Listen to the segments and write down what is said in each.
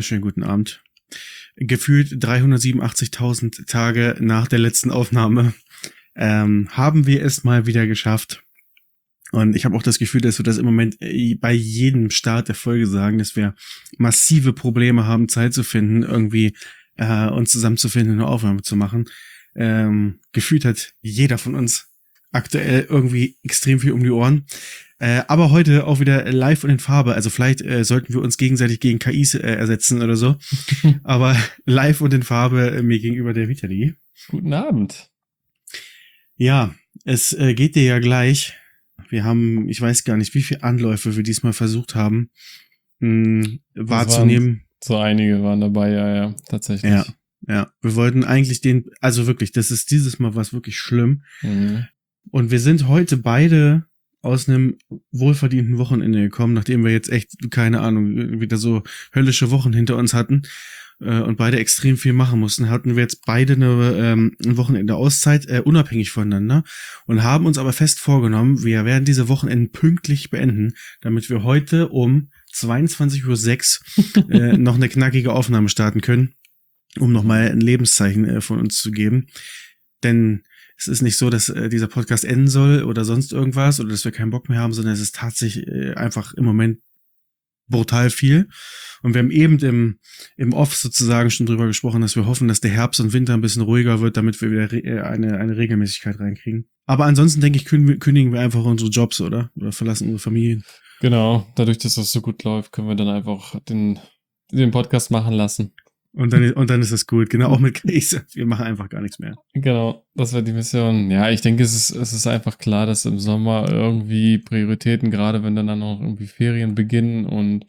wunderschönen guten Abend. Gefühlt 387.000 Tage nach der letzten Aufnahme haben wir es mal wieder geschafft. Und ich habe auch das Gefühl, dass wir das im Moment bei jedem Start der Folge sagen, dass wir massive Probleme haben, Zeit zu finden, irgendwie uns zusammenzufinden, eine Aufnahme zu machen. Gefühlt hat jeder von uns aktuell irgendwie extrem viel um die Ohren. Aber heute auch wieder live und in Farbe. Also vielleicht sollten wir uns gegenseitig gegen KIs ersetzen oder so. Aber live und in Farbe mir gegenüber der Vitali. Guten Abend. Ja, es geht dir ja gleich. Wir haben, ich weiß gar nicht, wie viele Anläufe wir diesmal versucht haben wahrzunehmen. So einige waren dabei, ja, tatsächlich. Ja, wir wollten eigentlich also wirklich, das ist dieses Mal was wirklich schlimm. Mhm. Und wir sind heute beide aus einem wohlverdienten Wochenende gekommen, nachdem wir jetzt echt, keine Ahnung, wieder so höllische Wochen hinter uns hatten und beide extrem viel machen mussten, hatten wir jetzt beide ein Wochenende Auszeit, unabhängig voneinander, und haben uns aber fest vorgenommen, wir werden diese Wochenenden pünktlich beenden, damit wir heute um 22:06 Uhr noch eine knackige Aufnahme starten können, um nochmal ein Lebenszeichen von uns zu geben. Denn es ist nicht so, dass dieser Podcast enden soll oder sonst irgendwas oder dass wir keinen Bock mehr haben, sondern es ist tatsächlich einfach im Moment brutal viel. Und wir haben eben im Off sozusagen schon drüber gesprochen, dass wir hoffen, dass der Herbst und Winter ein bisschen ruhiger wird, damit wir wieder eine Regelmäßigkeit reinkriegen. Aber ansonsten, denke ich, kündigen wir einfach unsere Jobs, oder? Oder verlassen unsere Familien. Genau, dadurch, dass das so gut läuft, können wir dann einfach den Podcast machen lassen. Und dann ist das gut. Genau, auch mit Krise. Wir machen einfach gar nichts mehr. Genau, das war die Mission. Ja, ich denke, es ist einfach klar, dass im Sommer irgendwie Prioritäten, gerade wenn dann auch irgendwie Ferien beginnen und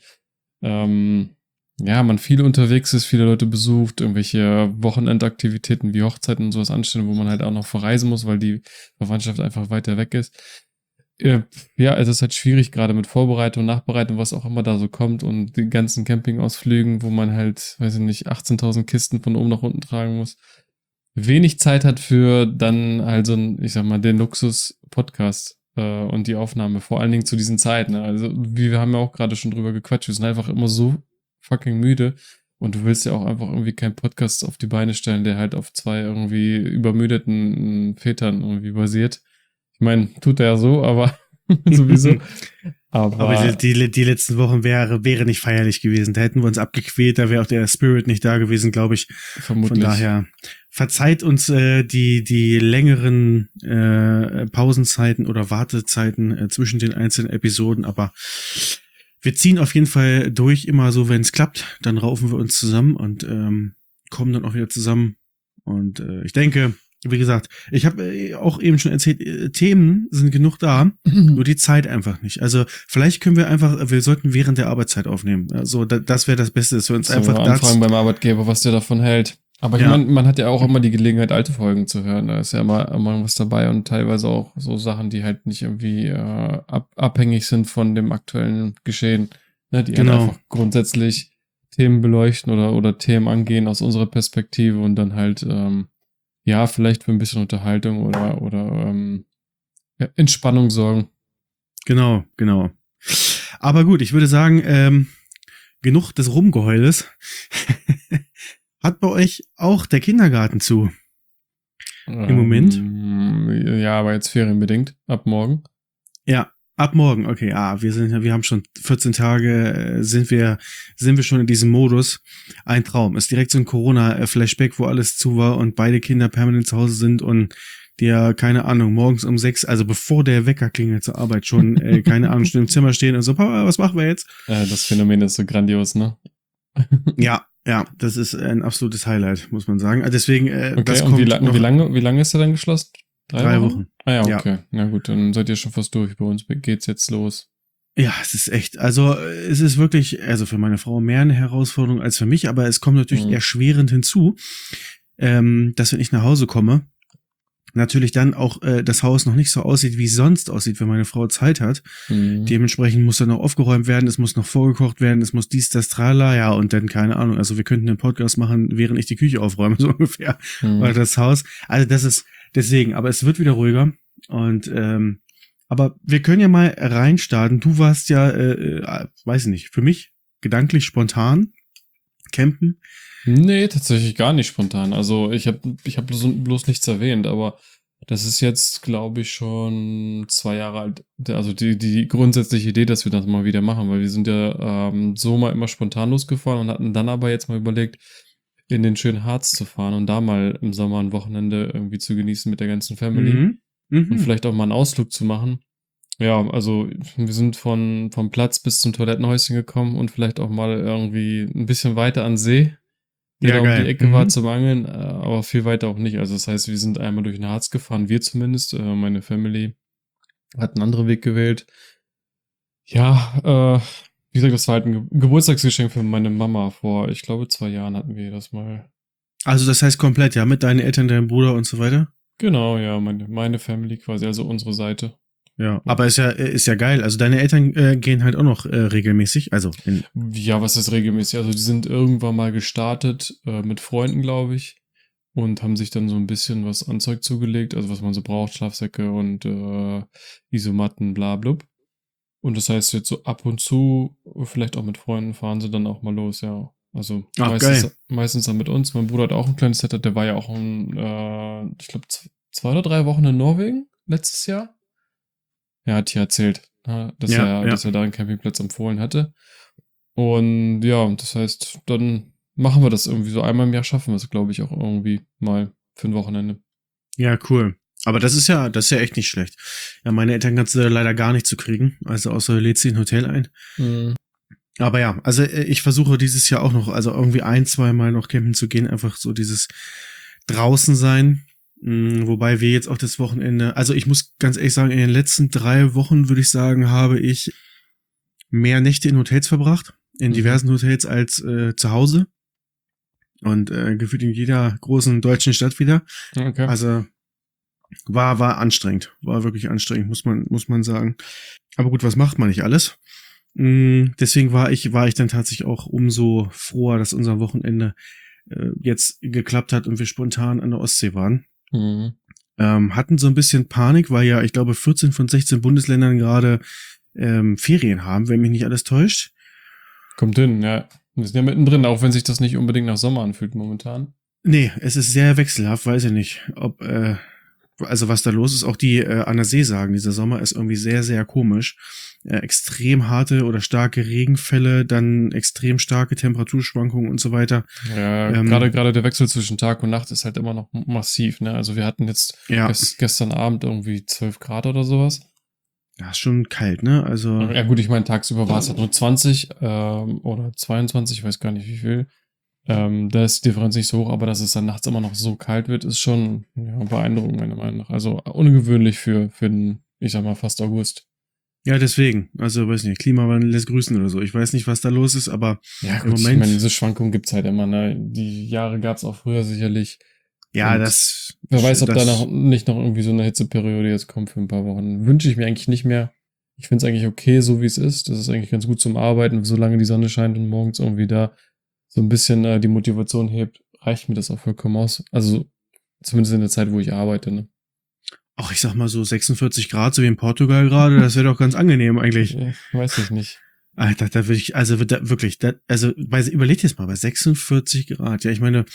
man viel unterwegs ist, viele Leute besucht, irgendwelche Wochenendaktivitäten wie Hochzeiten und sowas anstellen, wo man halt auch noch verreisen muss, weil die Verwandtschaft einfach weiter weg ist. Ja, es ist halt schwierig, gerade mit Vorbereitung, Nachbereitung, was auch immer da so kommt und die ganzen Campingausflügen, wo man halt, weiß ich nicht, 18.000 Kisten von oben nach unten tragen muss. Wenig Zeit hat für dann halt so ein, ich sag mal, den Luxus-Podcast und die Aufnahme, vor allen Dingen zu diesen Zeiten. Also, wir haben ja auch gerade schon drüber gequatscht, wir sind einfach immer so fucking müde und du willst ja auch einfach irgendwie keinen Podcast auf die Beine stellen, der halt auf zwei irgendwie übermüdeten Vätern irgendwie basiert. Ich meine, tut er ja so, aber sowieso. Aber die letzten Wochen wäre nicht feierlich gewesen. Da hätten wir uns abgequält, da wäre auch der Spirit nicht da gewesen, glaube ich. Vermutlich. Von daher verzeiht uns die längeren Pausenzeiten oder Wartezeiten zwischen den einzelnen Episoden, aber wir ziehen auf jeden Fall durch, immer so, wenn es klappt. Dann raufen wir uns zusammen und kommen dann auch wieder zusammen. Und ich denke, wie gesagt, ich habe auch eben schon erzählt, Themen sind genug da, nur die Zeit einfach nicht. Also vielleicht können wir sollten während der Arbeitszeit aufnehmen. Also das wäre das Beste, dass wir uns einfach anfragen beim Arbeitgeber, was der davon hält. Aber ich meine, man hat ja auch immer die Gelegenheit, alte Folgen zu hören. Da ist ja immer was dabei und teilweise auch so Sachen, die halt nicht irgendwie abhängig sind von dem aktuellen Geschehen, ne? Die halt einfach grundsätzlich Themen beleuchten oder Themen angehen aus unserer Perspektive und dann halt vielleicht für ein bisschen Unterhaltung oder Entspannung sorgen. Genau. Aber gut, ich würde sagen, genug des Rumgeheules. Hat bei euch auch der Kindergarten zu? Im Moment? Ja, aber jetzt ferienbedingt. Ab morgen. Ja, ab morgen. Okay, wir haben schon 14 Tage, sind wir schon in diesem Modus. Ein Traum. Ist direkt so ein Corona-Flashback, wo alles zu war und beide Kinder permanent zu Hause sind und der, keine Ahnung, morgens um 6, also bevor der Wecker klingelt zur Arbeit schon, keine Ahnung, schon im Zimmer stehen und so, Papa, was machen wir jetzt? Das Phänomen ist so grandios, ne? Ja, das ist ein absolutes Highlight, muss man sagen. Also deswegen, okay, das kommt wie lange ist er dann geschlossen? 3 Wochen. Ah ja, okay. Ja. Na gut, dann seid ihr schon fast durch. Bei uns geht's jetzt los. Ja, es ist echt, also es ist wirklich, also für meine Frau mehr eine Herausforderung als für mich, aber es kommt natürlich erschwerend hinzu, dass wenn ich nach Hause komme, natürlich dann auch das Haus noch nicht so aussieht, wie es sonst aussieht, wenn meine Frau Zeit hat. Dementsprechend muss dann noch aufgeräumt werden, es muss noch vorgekocht werden, es muss dies, das, tralala, ja, und dann, keine Ahnung, also wir könnten einen Podcast machen, während ich die Küche aufräume, so ungefähr, oder das Haus. Also das ist deswegen, aber es wird wieder ruhiger und aber wir können ja mal reinstarten. Du warst ja, weiß ich nicht, für mich gedanklich spontan campen? Nee, tatsächlich gar nicht spontan. Also ich hab bloß nichts erwähnt, aber das ist jetzt, glaube ich, schon 2 Jahre alt. Also die grundsätzliche Idee, dass wir das mal wieder machen, weil wir sind ja so mal immer spontan losgefahren und hatten dann aber jetzt mal überlegt, in den schönen Harz zu fahren und da mal im Sommer ein Wochenende irgendwie zu genießen mit der ganzen Family Mhm. und Mhm. vielleicht auch mal einen Ausflug zu machen. Ja, also wir sind vom Platz bis zum Toilettenhäuschen gekommen und vielleicht auch mal irgendwie ein bisschen weiter an See, der Ja, da um die geil. Ecke war Mhm. zum Angeln, aber viel weiter auch nicht. Also das heißt, wir sind einmal durch den Harz gefahren, wir zumindest, meine Family hat einen anderen Weg gewählt. Ja, wie gesagt, das war halt ein Geburtstagsgeschenk für meine Mama. Vor, ich glaube, 2 Jahren hatten wir das mal. Also das heißt komplett, ja, mit deinen Eltern, deinem Bruder und so weiter? Genau, ja, meine Family quasi, also unsere Seite. Ja, aber ist ja geil. Also deine Eltern gehen halt auch noch regelmäßig, also in Ja, was ist regelmäßig? Also die sind irgendwann mal gestartet mit Freunden, glaube ich, und haben sich dann so ein bisschen was an Zeug zugelegt, also was man so braucht, Schlafsäcke und Isomatten, bla blub. Und das heißt jetzt so ab und zu, vielleicht auch mit Freunden, fahren sie dann auch mal los, ja. Also Ach, geil. meistens dann mit uns. Mein Bruder hat auch ein kleines Setup, der war ja auch ich glaube, 2 oder 3 Wochen in Norwegen letztes Jahr. Er hat hier erzählt, Ja, ja. dass er da einen Campingplatz empfohlen hatte. Und ja, das heißt, dann machen wir das irgendwie so einmal im Jahr, schaffen wir es, glaube ich, auch irgendwie mal für ein Wochenende. Ja, cool. Aber das ist ja echt nicht schlecht. Ja, meine Eltern kannst du leider gar nicht zu kriegen. Also außer du lädst sie in ein Hotel ein. Mhm. Aber ja, also ich versuche dieses Jahr auch noch, also irgendwie 1, 2 Mal noch campen zu gehen. Einfach so dieses draußen sein. Wobei wir jetzt auch das Wochenende, also ich muss ganz ehrlich sagen, in den letzten 3 Wochen würde ich sagen, habe ich mehr Nächte in Hotels verbracht. In diversen Hotels als zu Hause. Und gefühlt in jeder großen deutschen Stadt wieder. Okay. Also war anstrengend. War wirklich anstrengend, muss man sagen. Aber gut, was macht man nicht alles? Deswegen war ich dann tatsächlich auch umso froher, dass unser Wochenende jetzt geklappt hat und wir spontan an der Ostsee waren. Mhm. Hatten so ein bisschen Panik, weil ja, ich glaube, 14 von 16 Bundesländern gerade Ferien haben, wenn mich nicht alles täuscht. Kommt hin, ja. Wir sind ja mittendrin, auch wenn sich das nicht unbedingt nach Sommer anfühlt momentan. Nee, es ist sehr wechselhaft, weiß ich nicht, ob, also was da los ist. Auch die an der See sagen, dieser Sommer ist irgendwie sehr, sehr komisch. Extrem harte oder starke Regenfälle, dann extrem starke Temperaturschwankungen und so weiter. Ja, gerade der Wechsel zwischen Tag und Nacht ist halt immer noch massiv, ne? Also wir hatten jetzt Ja, gestern Abend irgendwie 12 Grad oder sowas. ja, ist schon kalt, ne? Also, Ja gut, ich meine, tagsüber war es halt nur 20 oder 22, ich weiß gar nicht wie viel. Da ist die Differenz nicht so hoch, aber dass es dann nachts immer noch so kalt wird, ist schon beeindruckend, meiner Meinung nach. Also ungewöhnlich für den, ich sag mal, fast August. ja, deswegen. Also, weiß nicht, Klimawandel lässt grüßen oder so. Ich weiß nicht, was da los ist, aber Ja, im gut, ich Moment, meine, diese Schwankungen gibt's halt immer, ne? Die Jahre gab's auch früher sicherlich. ja, Und wer weiß, ob da nicht noch irgendwie so eine Hitzeperiode jetzt kommt für ein paar Wochen. Wünsche ich mir eigentlich nicht mehr. Ich finde es eigentlich okay, so wie es ist. Das ist eigentlich ganz gut zum Arbeiten. Solange die Sonne scheint und morgens irgendwie da so ein bisschen die Motivation hebt, reicht mir das auch vollkommen aus. Also zumindest in der Zeit, wo ich arbeite. Ne? ach, ich sag mal so 46 Grad, so wie in Portugal gerade, das wäre doch ganz angenehm eigentlich. Weiß ich nicht. Alter, da würde ich, also wirklich, überleg dir das mal, bei 46 Grad, ja, ich meine,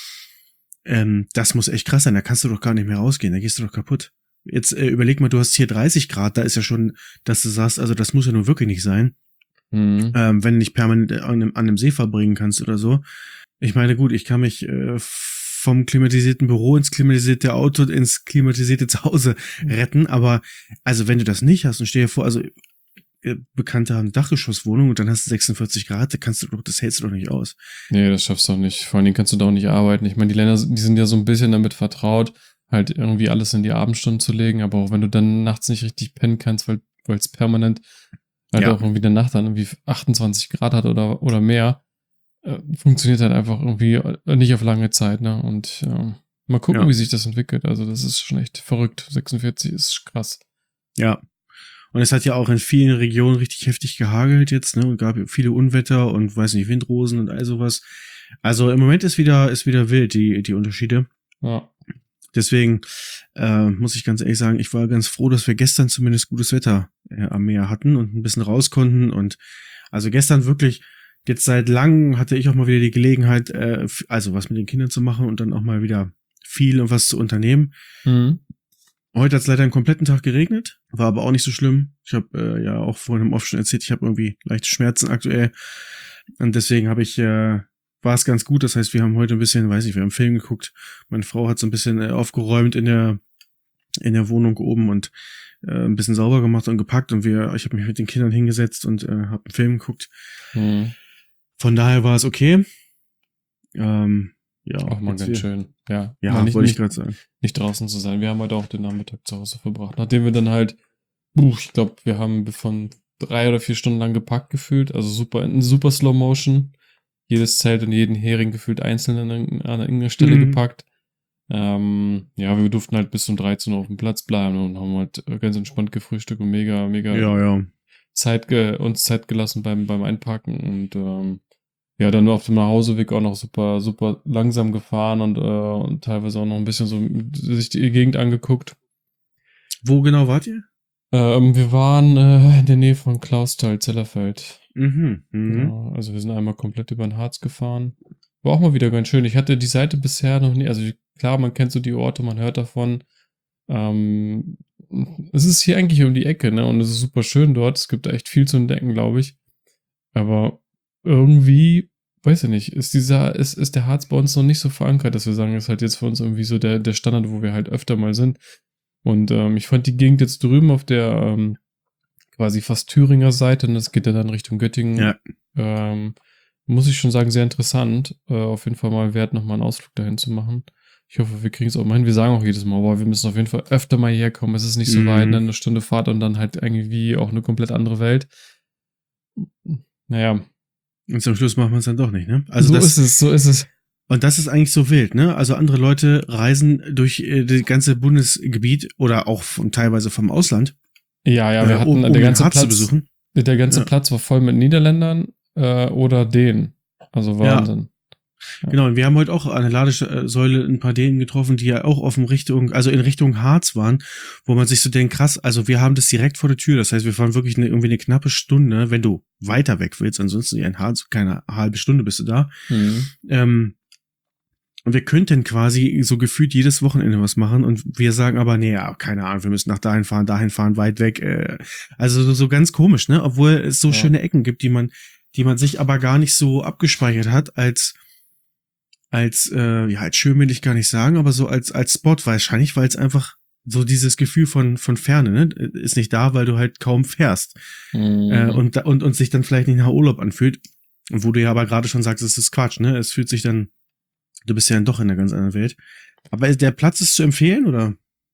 das muss echt krass sein, da kannst du doch gar nicht mehr rausgehen, da gehst du doch kaputt. Jetzt überleg mal, du hast hier 30 Grad, da ist ja schon, dass du sagst, also das muss ja nun wirklich nicht sein, Mhm. wenn du nicht permanent an einem See verbringen kannst oder so. Ich meine, gut, ich kann mich vom klimatisierten Büro ins klimatisierte Auto, ins klimatisierte Zuhause retten, aber also wenn du das nicht hast und stell dir vor, also Bekannte haben Dachgeschosswohnung und dann hast du 46 Grad, das hältst du doch nicht aus. Nee, das schaffst du auch nicht. Vor allen Dingen kannst du da auch nicht arbeiten. Ich meine, die Länder, die sind ja so ein bisschen damit vertraut, halt irgendwie alles in die Abendstunden zu legen, aber auch wenn du dann nachts nicht richtig pennen kannst, weil es permanent halt Ja. auch irgendwie der Nacht dann irgendwie 28 Grad hat oder mehr, funktioniert halt einfach irgendwie nicht auf lange Zeit, ne? Und mal gucken, Ja. wie sich das entwickelt. Also das ist schon echt verrückt. 46 ist krass. Ja. Und es hat ja auch in vielen Regionen richtig heftig gehagelt jetzt, ne? Und gab viele Unwetter und weiß nicht, Windrosen und all sowas. Also im Moment ist wieder wild, die Unterschiede. Ja. Deswegen muss ich ganz ehrlich sagen, ich war ganz froh, dass wir gestern zumindest gutes Wetter am Meer hatten und ein bisschen raus konnten. Und also gestern wirklich jetzt seit langem hatte ich auch mal wieder die Gelegenheit, also was mit den Kindern zu machen und dann auch mal wieder viel und was zu unternehmen. Mhm. Heute hat es leider einen kompletten Tag geregnet, war aber auch nicht so schlimm. Ich habe ja auch vorhin im Off schon erzählt, ich habe irgendwie leichte Schmerzen aktuell. Und deswegen war es ganz gut. Das heißt, wir haben heute ein bisschen, weiß nicht, wir haben einen Film geguckt. Meine Frau hat so ein bisschen aufgeräumt in der Wohnung oben und ein bisschen sauber gemacht und gepackt. Und ich habe mich mit den Kindern hingesetzt und habe einen Film geguckt. Mhm. Von daher war es okay. Ja, Auch mal ganz schön. Ja, ja, wollte ich gerade sagen. Nicht draußen zu sein. Wir haben heute auch den Nachmittag zu Hause verbracht. Nachdem wir dann halt, ich glaube, wir haben von 3 oder 4 Stunden lang gepackt gefühlt. Also in super Slow Motion. Jedes Zelt und jeden Hering gefühlt einzeln an irgendeiner Stelle gepackt. Ja, wir durften halt bis um 13 Uhr auf dem Platz bleiben und haben halt ganz entspannt gefrühstückt und mega Zeit gelassen beim Einpacken und ja, dann auf dem Nachhauseweg auch noch super, super langsam gefahren und teilweise auch noch ein bisschen so sich die Gegend angeguckt. Wo genau wart ihr? Wir waren in der Nähe von Clausthal, Zellerfeld. Genau, also wir sind einmal komplett über den Harz gefahren. War auch mal wieder ganz schön. Ich hatte die Seite bisher noch nie, also klar, man kennt so die Orte, man hört davon. Es ist hier eigentlich um die Ecke, ne? Und es ist super schön dort. Es gibt da echt viel zu entdecken, glaube ich. Aber irgendwie, weiß ich nicht, ist der Harz bei uns noch nicht so verankert, dass wir sagen, ist halt jetzt für uns irgendwie so der Standard, wo wir halt öfter mal sind. Und ich fand die Gegend jetzt drüben auf der quasi fast Thüringer Seite, und das geht ja dann Richtung Göttingen. Ja. Muss ich schon sagen, sehr interessant. Auf jeden Fall mal wert, nochmal einen Ausflug dahin zu machen. Ich hoffe, wir kriegen es auch mal hin. Wir sagen auch jedes Mal, boah, wir müssen auf jeden Fall öfter mal hierher kommen. Es ist nicht so weit, eine Stunde Fahrt und dann halt irgendwie auch eine komplett andere Welt. Naja. Und zum Schluss machen wir es dann doch nicht, ne? Also so ist es. Und das ist eigentlich so wild, ne? Also andere Leute reisen durch das ganze Bundesgebiet oder auch teilweise vom Ausland. Ja, wir hatten der ganze Platz zu besuchen. Der ganze Platz war voll mit Niederländern oder Dänen. Also Wahnsinn. Ja. Genau, und wir haben heute auch an der Ladesäule ein paar Dänen getroffen, die ja auch in Richtung Harz waren, wo man sich so denkt, krass, also wir haben das direkt vor der Tür, das heißt, wir fahren wirklich irgendwie eine knappe Stunde, wenn du weiter weg willst, ansonsten in Harz, keine halbe Stunde bist du da. Und wir könnten quasi so gefühlt jedes Wochenende was machen und wir sagen aber, nee, ja, keine Ahnung, wir müssen nach dahin fahren, weit weg. Also so ganz komisch, ne? Obwohl es so schöne Ecken gibt, die man sich aber gar nicht so abgespeichert hat als schön will ich gar nicht sagen, aber so als Spot wahrscheinlich, weil es einfach so dieses Gefühl von Ferne, ne, ist nicht da, weil du halt kaum fährst. Und sich dann vielleicht nicht nach Urlaub anfühlt. Wo du ja aber gerade schon sagst, es ist Quatsch, ne? Es fühlt sich dann, du bist ja dann doch in einer ganz anderen Welt. Aber der Platz ist zu empfehlen, oder?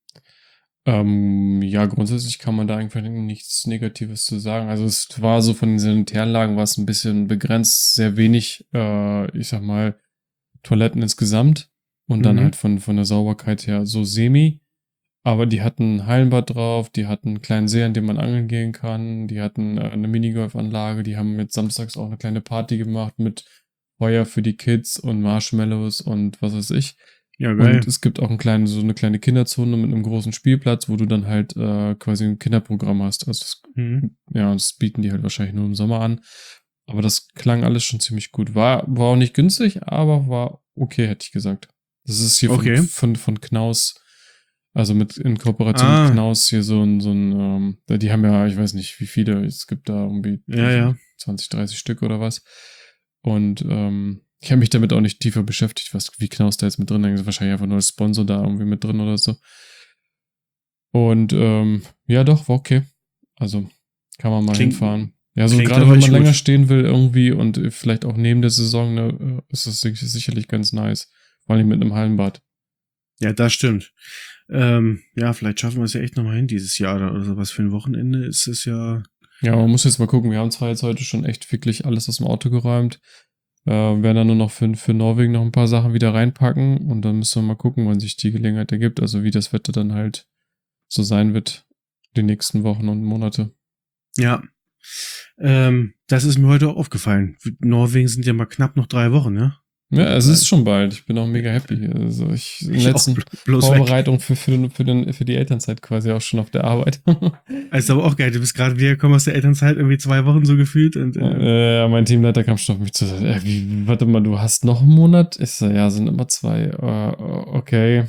Ja, grundsätzlich kann man da eigentlich nichts Negatives zu sagen. Also es war so von den Sanitäranlagen war es ein bisschen begrenzt, sehr wenig, ich sag mal, Toiletten insgesamt und dann halt von der Sauberkeit her so semi. Aber die hatten ein Hallenbad drauf, die hatten einen kleinen See, an dem man angeln gehen kann, die hatten eine Minigolfanlage, die haben jetzt samstags auch eine kleine Party gemacht mit Feuer für die Kids und Marshmallows und was weiß ich. Ja, geil. Und es gibt auch so eine kleine Kinderzone mit einem großen Spielplatz, wo du dann halt quasi ein Kinderprogramm hast. Also das bieten die halt wahrscheinlich nur im Sommer an. Aber das klang alles schon ziemlich gut. War auch nicht günstig, aber war okay, hätte ich gesagt. Das ist hier von Knaus, also in Kooperation mit Knaus hier so ein die haben ja, ich weiß nicht wie viele, es gibt da irgendwie 20, 30 Stück oder was. Und ich habe mich damit auch nicht tiefer beschäftigt, wie Knaus da jetzt mit drin ist. Wahrscheinlich einfach nur als Sponsor da irgendwie mit drin oder so. Und ja doch, war okay. Also kann man mal hinfahren. Ja, so gerade wenn man länger stehen will irgendwie und vielleicht auch neben der Saison, ne, ist das sicherlich ganz nice. Vor allem mit einem Hallenbad. Ja, das stimmt. Ja, vielleicht schaffen wir es ja echt nochmal hin dieses Jahr oder sowas. Für ein Wochenende ist es ja... Ja, man muss jetzt mal gucken. Wir haben zwar jetzt heute schon echt wirklich alles aus dem Auto geräumt. Werden dann nur noch für Norwegen noch ein paar Sachen wieder reinpacken und dann müssen wir mal gucken, wann sich die Gelegenheit ergibt. Also wie das Wetter dann halt so sein wird die nächsten Wochen und Monate. Ja. Das ist mir heute auch aufgefallen. Norwegen sind ja mal knapp noch 3 Wochen, ne? Ja, es ist schon bald. Ich bin auch mega happy. Also in Ich auch, letzten bloß weg. Vorbereitung für die Elternzeit quasi auch schon auf der Arbeit. Ist aber auch geil, du bist gerade wiedergekommen aus der Elternzeit, irgendwie 2 Wochen so gefühlt. Und, Mein Teamleiter kam schon auf mich zu. Warte mal, du hast noch einen Monat? Ich so, ja, sind immer 2. Okay.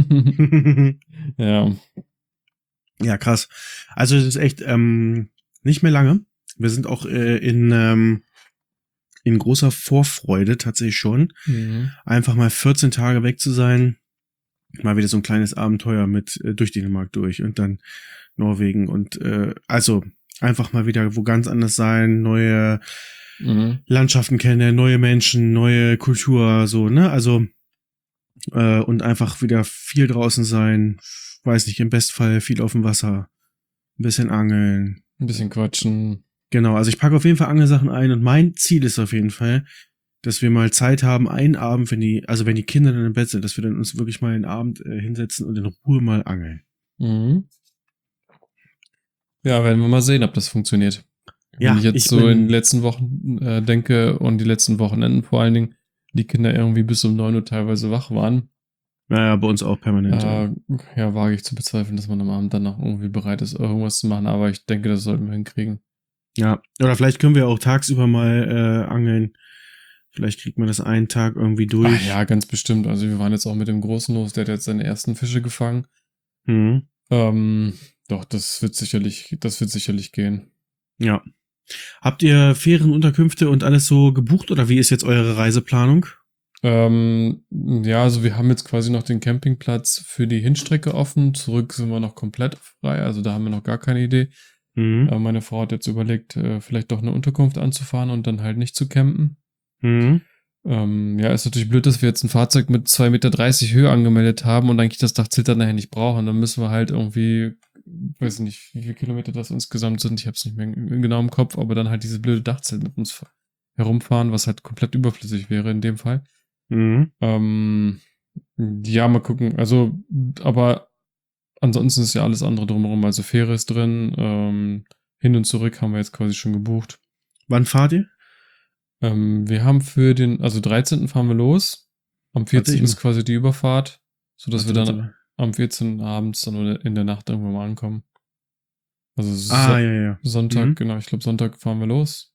Ja. Ja, krass. Also es ist echt nicht mehr lange. Wir sind auch in großer Vorfreude tatsächlich schon. Mhm. Einfach mal 14 Tage weg zu sein. Mal wieder so ein kleines Abenteuer mit durch Dänemark durch und dann Norwegen und also einfach mal wieder wo ganz anders sein, neue Landschaften kennen, neue Menschen, neue Kultur, so, ne? Also und einfach wieder viel draußen sein, weiß nicht, im Bestfall viel auf dem Wasser, ein bisschen angeln. Ein bisschen quatschen. Genau, also ich packe auf jeden Fall Angelsachen ein und mein Ziel ist auf jeden Fall, dass wir mal Zeit haben, einen Abend, wenn die Kinder dann im Bett sind, dass wir dann uns wirklich mal einen Abend hinsetzen und in Ruhe mal angeln. Mhm. Ja, werden wir mal sehen, ob das funktioniert. Ja, Wenn ich jetzt so in den letzten Wochen denke und die letzten Wochenenden vor allen Dingen, die Kinder irgendwie bis um 9 Uhr teilweise wach waren. Naja, bei uns auch permanent. Ja, wage ich zu bezweifeln, dass man am Abend dann noch irgendwie bereit ist, irgendwas zu machen, aber ich denke, das sollten wir hinkriegen. Ja, oder vielleicht können wir auch tagsüber mal angeln. Vielleicht kriegt man das einen Tag irgendwie durch. Ach ja, ganz bestimmt. Also wir waren jetzt auch mit dem Großen los, der hat jetzt seine ersten Fische gefangen. Mhm. Doch, das wird sicherlich gehen. Ja. Habt ihr Ferienunterkünfte und alles so gebucht oder wie ist jetzt eure Reiseplanung? Ja, also wir haben jetzt quasi noch den Campingplatz für die Hinstrecke offen. Zurück sind wir noch komplett frei, also da haben wir noch gar keine Idee. Mhm. Meine Frau hat jetzt überlegt, vielleicht doch eine Unterkunft anzufahren und dann halt nicht zu campen. Mhm. Ja, ist natürlich blöd, dass wir jetzt ein Fahrzeug mit 2,30 Meter Höhe angemeldet haben und eigentlich das Dachzelt nachher nicht brauchen. Dann müssen wir halt irgendwie, weiß nicht, wie viele Kilometer das insgesamt sind. Ich habe es nicht mehr genau im Kopf, aber dann halt dieses blöde Dachzelt mit uns herumfahren, was halt komplett überflüssig wäre in dem Fall. Mhm. Ja, mal gucken. Also, aber ansonsten ist ja alles andere drumherum. Also Fähre ist drin. Hin und zurück haben wir jetzt quasi schon gebucht. Wann fahrt ihr? Wir haben für den, also 13. fahren wir los. Am 14. ist quasi die Überfahrt, sodass wir dann am 14. abends dann oder in der Nacht irgendwann mal ankommen. Also ja. Sonntag, genau, ich glaube Sonntag fahren wir los.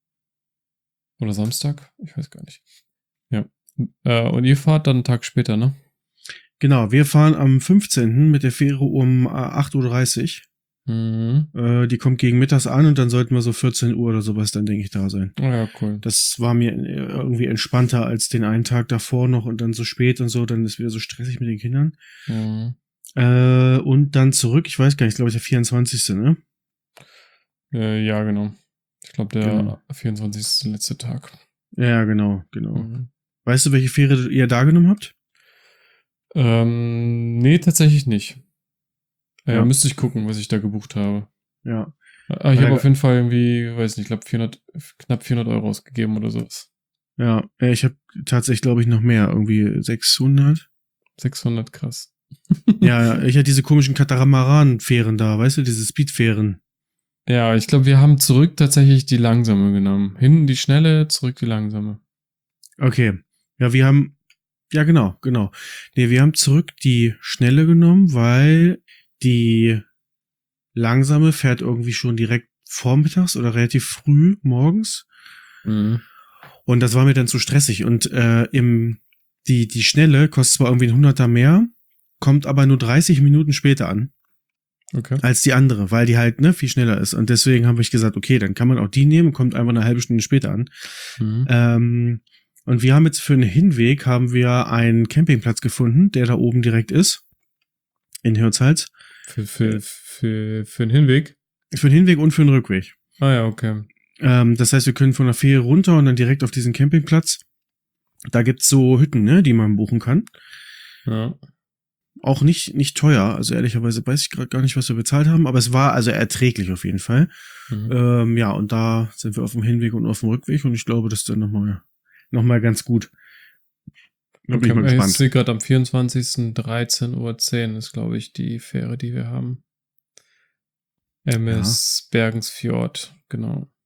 Oder Samstag? Ich weiß gar nicht. Ja. Und ihr fahrt dann einen Tag später, ne? Genau, wir fahren am 15. mit der Fähre um 8:30 Uhr. Mhm. Die kommt gegen mittags an und dann sollten wir so 14 Uhr oder sowas dann, denke ich, da sein. Oh ja, cool. Das war mir irgendwie entspannter als den einen Tag davor noch und dann so spät und so, dann ist wieder so stressig mit den Kindern. Mhm. Und dann zurück, ich weiß gar nicht, glaube ich, der 24. ne? Ja, genau. Ich glaube, der Genau. 24. ist der letzte Tag. Ja, genau. Mhm. Weißt du, welche Fähre ihr da genommen habt? Nee, tatsächlich nicht. Ja. Müsste ich gucken, was ich da gebucht habe. Ja. Ich habe auf jeden Fall irgendwie, weiß nicht, ich glaube knapp 400 Euro ausgegeben oder sowas. Ja, ich habe tatsächlich, glaube ich, noch mehr, irgendwie 600. 600, krass. Ja, ich hatte diese komischen Katamaran-Fähren da, weißt du, diese Speedfähren. Ja, ich glaube, wir haben zurück tatsächlich die langsame genommen. Hinten die schnelle, zurück die langsame. Okay. Ja, genau. Nee, wir haben zurück die schnelle genommen, weil die langsame fährt irgendwie schon direkt vormittags oder relativ früh morgens. Mhm. Und das war mir dann zu stressig. Und die schnelle kostet zwar irgendwie ein 100er mehr, kommt aber nur 30 Minuten später an. Okay. Als die andere, weil die halt viel schneller ist. Und deswegen habe ich gesagt, okay, dann kann man auch die nehmen, kommt einfach eine halbe Stunde später an. Mhm. Und wir haben jetzt für den Hinweg haben wir einen Campingplatz gefunden, der da oben direkt ist. In Hirtshals. Für den Hinweg? Für den Hinweg und für den Rückweg. Ah ja, okay. Das heißt, wir können von der Fähre runter und dann direkt auf diesen Campingplatz. Da gibt's so Hütten, ne, die man buchen kann. Ja. Auch nicht teuer. Also ehrlicherweise weiß ich gerade gar nicht, was wir bezahlt haben, aber es war also erträglich auf jeden Fall. Mhm. Ja, und da sind wir auf dem Hinweg und auf dem Rückweg und ich glaube, das ist dann nochmal ganz gut. Da bin ich mal gespannt. Ich sehe gerade am 24. 13:10 Uhr ist, glaube ich, die Fähre, die wir haben. MS Bergensfjord, genau.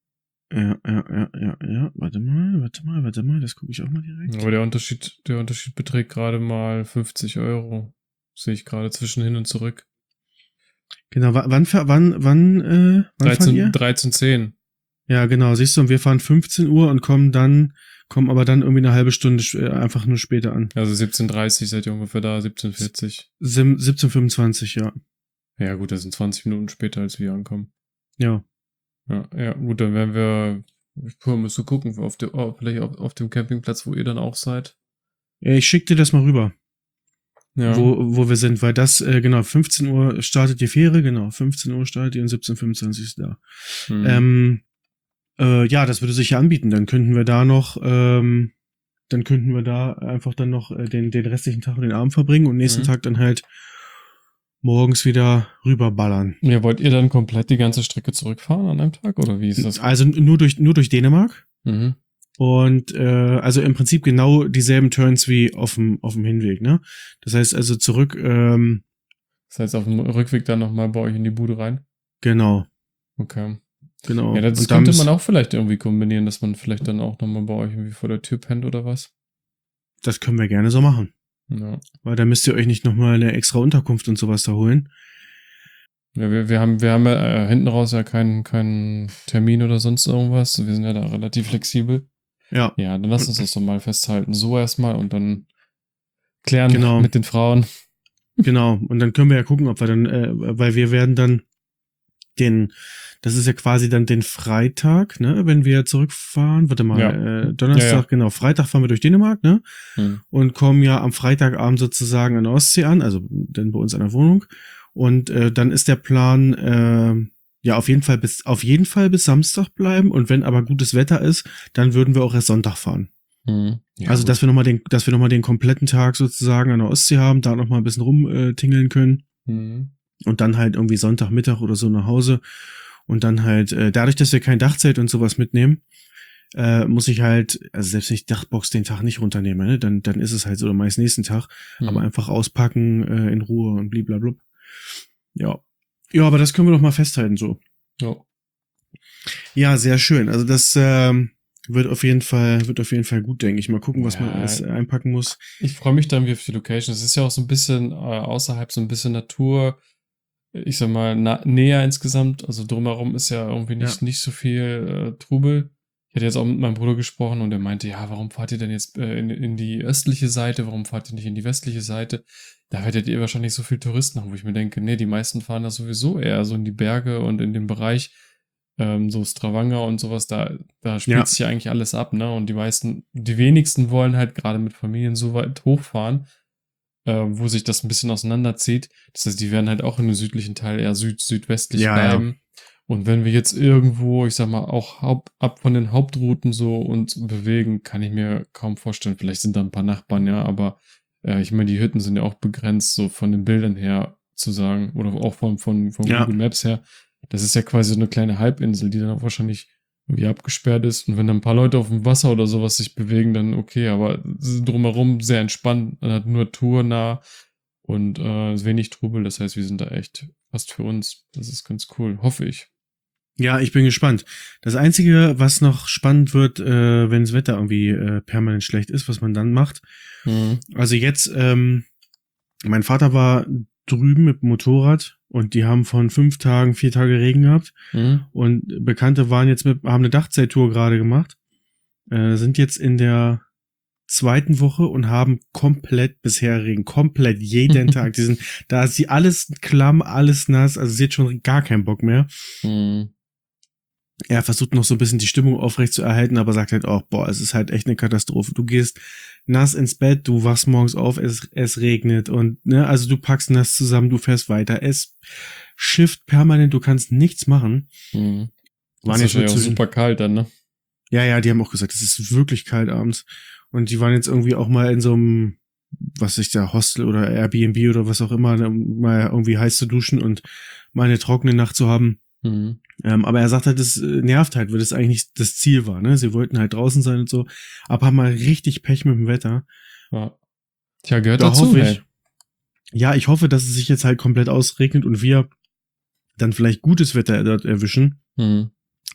Ja. Warte mal, das gucke ich auch mal direkt. Aber der Unterschied beträgt gerade mal 50 Euro. Sehe ich gerade zwischen hin und zurück. Genau, wann fahrt ihr? 13:10. Ja, genau, siehst du, und wir fahren 15 Uhr und kommen aber dann irgendwie eine halbe Stunde einfach nur später an. Also 17:30 seid ihr ungefähr da, 17:40. 17:25, ja. Ja gut, das sind 20 Minuten später, als wir ankommen. Ja. Ja, gut, dann werden wir, musst du gucken, vielleicht auf dem Campingplatz, wo ihr dann auch seid. Ja, ich schick dir das mal rüber, Ja. wo wir sind, weil das, genau, 15 Uhr startet die Fähre, genau, 15 Uhr startet die und 17:25 ist da. Ja, das würde sich ja anbieten, dann könnten wir da einfach dann noch den restlichen Tag und den Abend verbringen und nächsten Tag dann halt morgens wieder rüberballern. Ja, wollt ihr dann komplett die ganze Strecke zurückfahren an einem Tag oder wie ist das? Also nur durch Dänemark. Mhm. Und also im Prinzip genau dieselben Turns wie auf dem Hinweg, ne? Das heißt also zurück. Das heißt auf dem Rückweg dann nochmal bei euch in die Bude rein? Genau. Okay. Genau. Ja, das könnte man auch vielleicht irgendwie kombinieren, dass man vielleicht dann auch nochmal bei euch irgendwie vor der Tür pennt oder was? Das können wir gerne so machen. Ja. Weil da müsst ihr euch nicht nochmal eine extra Unterkunft und sowas da holen. Ja, wir haben ja hinten raus ja keinen Termin oder sonst irgendwas. Wir sind ja da relativ flexibel. Ja. Ja, dann lass uns das doch mal festhalten. So erstmal und dann klären mit den Frauen. Genau. Und dann können wir ja gucken, ob wir dann, weil wir werden dann das ist ja quasi dann den Freitag, ne, wenn wir zurückfahren. Warte mal, Donnerstag, genau, Freitag fahren wir durch Dänemark, ne? Und kommen ja am Freitagabend sozusagen an der Ostsee an, also dann bei uns an der Wohnung. Und dann ist der Plan, ja, auf jeden Fall bis Samstag bleiben. Und wenn aber gutes Wetter ist, dann würden wir auch erst Sonntag fahren. Ja, also, dass wir nochmal den kompletten Tag sozusagen an der Ostsee haben, da nochmal ein bisschen rumtingeln können. Und dann halt irgendwie Sonntagmittag oder so nach Hause. Und dann halt, dadurch, dass wir kein Dachzelt und sowas mitnehmen, muss ich halt, also selbst wenn ich Dachbox den Tag nicht runternehme, ne, dann ist es halt so, meist nächsten Tag, aber einfach auspacken, in Ruhe und bliblablub. Ja. Ja, aber das können wir doch mal festhalten, so. Ja. Ja, sehr schön. Also das, wird auf jeden Fall gut, denke ich. Mal gucken, was man alles einpacken muss. Ich freue mich dann wie auf die Location. Es ist ja auch so ein bisschen außerhalb, so ein bisschen Natur. Ich sag mal, näher insgesamt. Also drumherum ist ja irgendwie nicht so viel Trubel. Ich hatte jetzt auch mit meinem Bruder gesprochen und er meinte, ja, warum fahrt ihr denn jetzt in die östliche Seite? Warum fahrt ihr nicht in die westliche Seite? Da werdet ihr wahrscheinlich so viel Touristen haben, wo ich mir denke, nee, die meisten fahren da sowieso eher so in die Berge und in den Bereich so Stavanger und sowas, da spielt sich ja eigentlich alles ab, ne? Und die wenigsten wollen halt gerade mit Familien so weit hochfahren, wo sich das ein bisschen auseinanderzieht. Das heißt, die werden halt auch in dem südlichen Teil eher südwestlich bleiben. Ja. Und wenn wir jetzt irgendwo, ich sag mal, auch ab von den Hauptrouten so uns bewegen, kann ich mir kaum vorstellen. Vielleicht sind da ein paar Nachbarn, ja, aber ich meine, die Hütten sind ja auch begrenzt, so von den Bildern her zu sagen, oder auch von Google Maps her. Das ist ja quasi so eine kleine Halbinsel, die dann auch wahrscheinlich irgendwie abgesperrt ist. Und wenn dann ein paar Leute auf dem Wasser oder sowas sich bewegen, dann okay, aber drumherum sehr entspannt, man hat nur naturnah und wenig Trubel. Das heißt, wir sind da echt fast für uns. Das ist ganz cool, hoffe ich. Ja, ich bin gespannt. Das Einzige, was noch spannend wird, wenn das Wetter irgendwie permanent schlecht ist, was man dann macht. Also jetzt, mein Vater war drüben mit dem Motorrad und die haben von 4 Tage Regen gehabt. Und Bekannte haben eine Dachzelttour gerade gemacht, sind jetzt in der 2. Woche und haben komplett bisher Regen, komplett jeden Tag. Da ist sie alles klamm, alles nass, also sie hat schon gar keinen Bock mehr. Er versucht noch so ein bisschen die Stimmung aufrecht zu erhalten, aber sagt halt auch, boah, es ist halt echt eine Katastrophe. Du gehst nass ins Bett, du wachst morgens auf, es regnet und, ne, also du packst nass zusammen, du fährst weiter. Es schifft permanent, du kannst nichts machen. Waren jetzt ja auch super kalt dann, ne? Ja, die haben auch gesagt, es ist wirklich kalt abends. Und die waren jetzt irgendwie auch mal in so einem, Hostel oder Airbnb oder was auch immer, mal irgendwie heiß zu duschen und mal eine trockene Nacht zu haben. Aber er sagt halt, das nervt halt, weil das eigentlich nicht das Ziel war, ne? Sie wollten halt draußen sein und so, aber haben mal richtig Pech mit dem Wetter. Ja. Tja, gehört dazu, ich hoffe, dass es sich jetzt halt komplett ausregnet und wir dann vielleicht gutes Wetter dort erwischen. Dann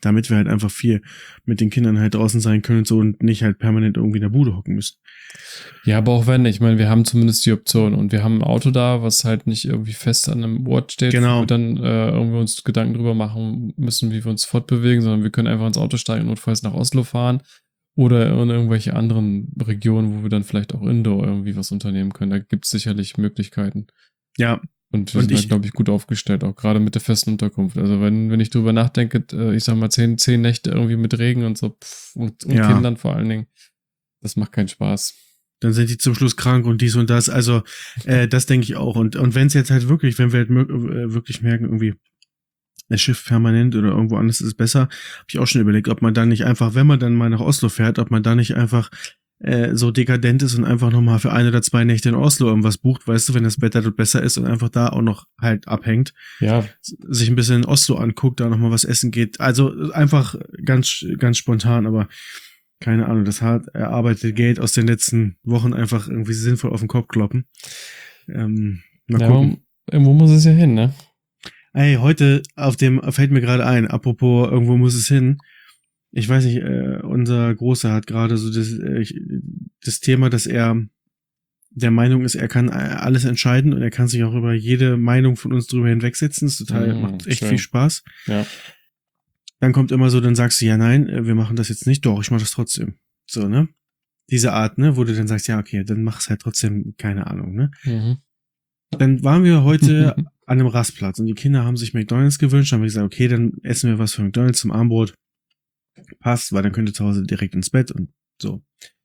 damit wir halt einfach viel mit den Kindern halt draußen sein können und so und nicht halt permanent irgendwie in der Bude hocken müssen. Ja, aber auch wenn, ich meine, wir haben zumindest die Option und wir haben ein Auto da, was halt nicht irgendwie fest an einem Ort steht, Genau. wo wir dann irgendwie uns Gedanken drüber machen müssen, wie wir uns fortbewegen, sondern wir können einfach ins Auto steigen und notfalls nach Oslo fahren oder in irgendwelche anderen Regionen, wo wir dann vielleicht auch indoor irgendwie was unternehmen können. Da gibt es sicherlich Möglichkeiten. Ja. Und wir sind da, glaube ich, gut aufgestellt, auch gerade mit der festen Unterkunft. Also wenn ich drüber nachdenke, ich sag mal 10 Nächte irgendwie mit Regen und so und Ja. Kindern vor allen Dingen, das macht keinen Spaß. Dann sind die zum Schluss krank und dies und das. Also, das denke ich auch. Und wenn es jetzt halt wirklich, wenn wir halt wirklich merken, irgendwie das Schiff permanent oder irgendwo anders ist besser, habe ich auch schon überlegt, ob man dann nicht einfach, wenn man dann mal nach Oslo fährt, ob man da nicht einfach so dekadent ist und einfach nochmal für 1 oder 2 Nächte in Oslo irgendwas bucht, weißt du, wenn das Wetter dort besser ist und einfach da auch noch halt abhängt. Ja. Sich ein bisschen in Oslo anguckt, da nochmal was essen geht. Also einfach ganz, ganz spontan, aber keine Ahnung, das hart erarbeitete Geld aus den letzten Wochen einfach irgendwie sinnvoll auf den Kopf kloppen. Mal gucken. Irgendwo muss es ja hin, ne? Ey, heute fällt mir gerade ein, apropos, irgendwo muss es hin. Ich weiß nicht, unser Großer hat gerade so das Thema, dass er der Meinung ist, er kann alles entscheiden und er kann sich auch über jede Meinung von uns drüber hinwegsetzen. Das macht echt viel Spaß. Ja. Dann kommt immer so, dann sagst du, ja, nein, wir machen das jetzt nicht. Doch, ich mach das trotzdem. So, ne? Diese Art, ne? Wo du dann sagst, ja, okay, dann mach es halt trotzdem, keine Ahnung, ne? Mhm. Dann waren wir heute an einem Rastplatz und die Kinder haben sich McDonald's gewünscht. Dann haben wir gesagt, okay, dann essen wir was von McDonald's zum Abendbrot. Passt, weil dann könnt ihr zu Hause direkt ins Bett und so.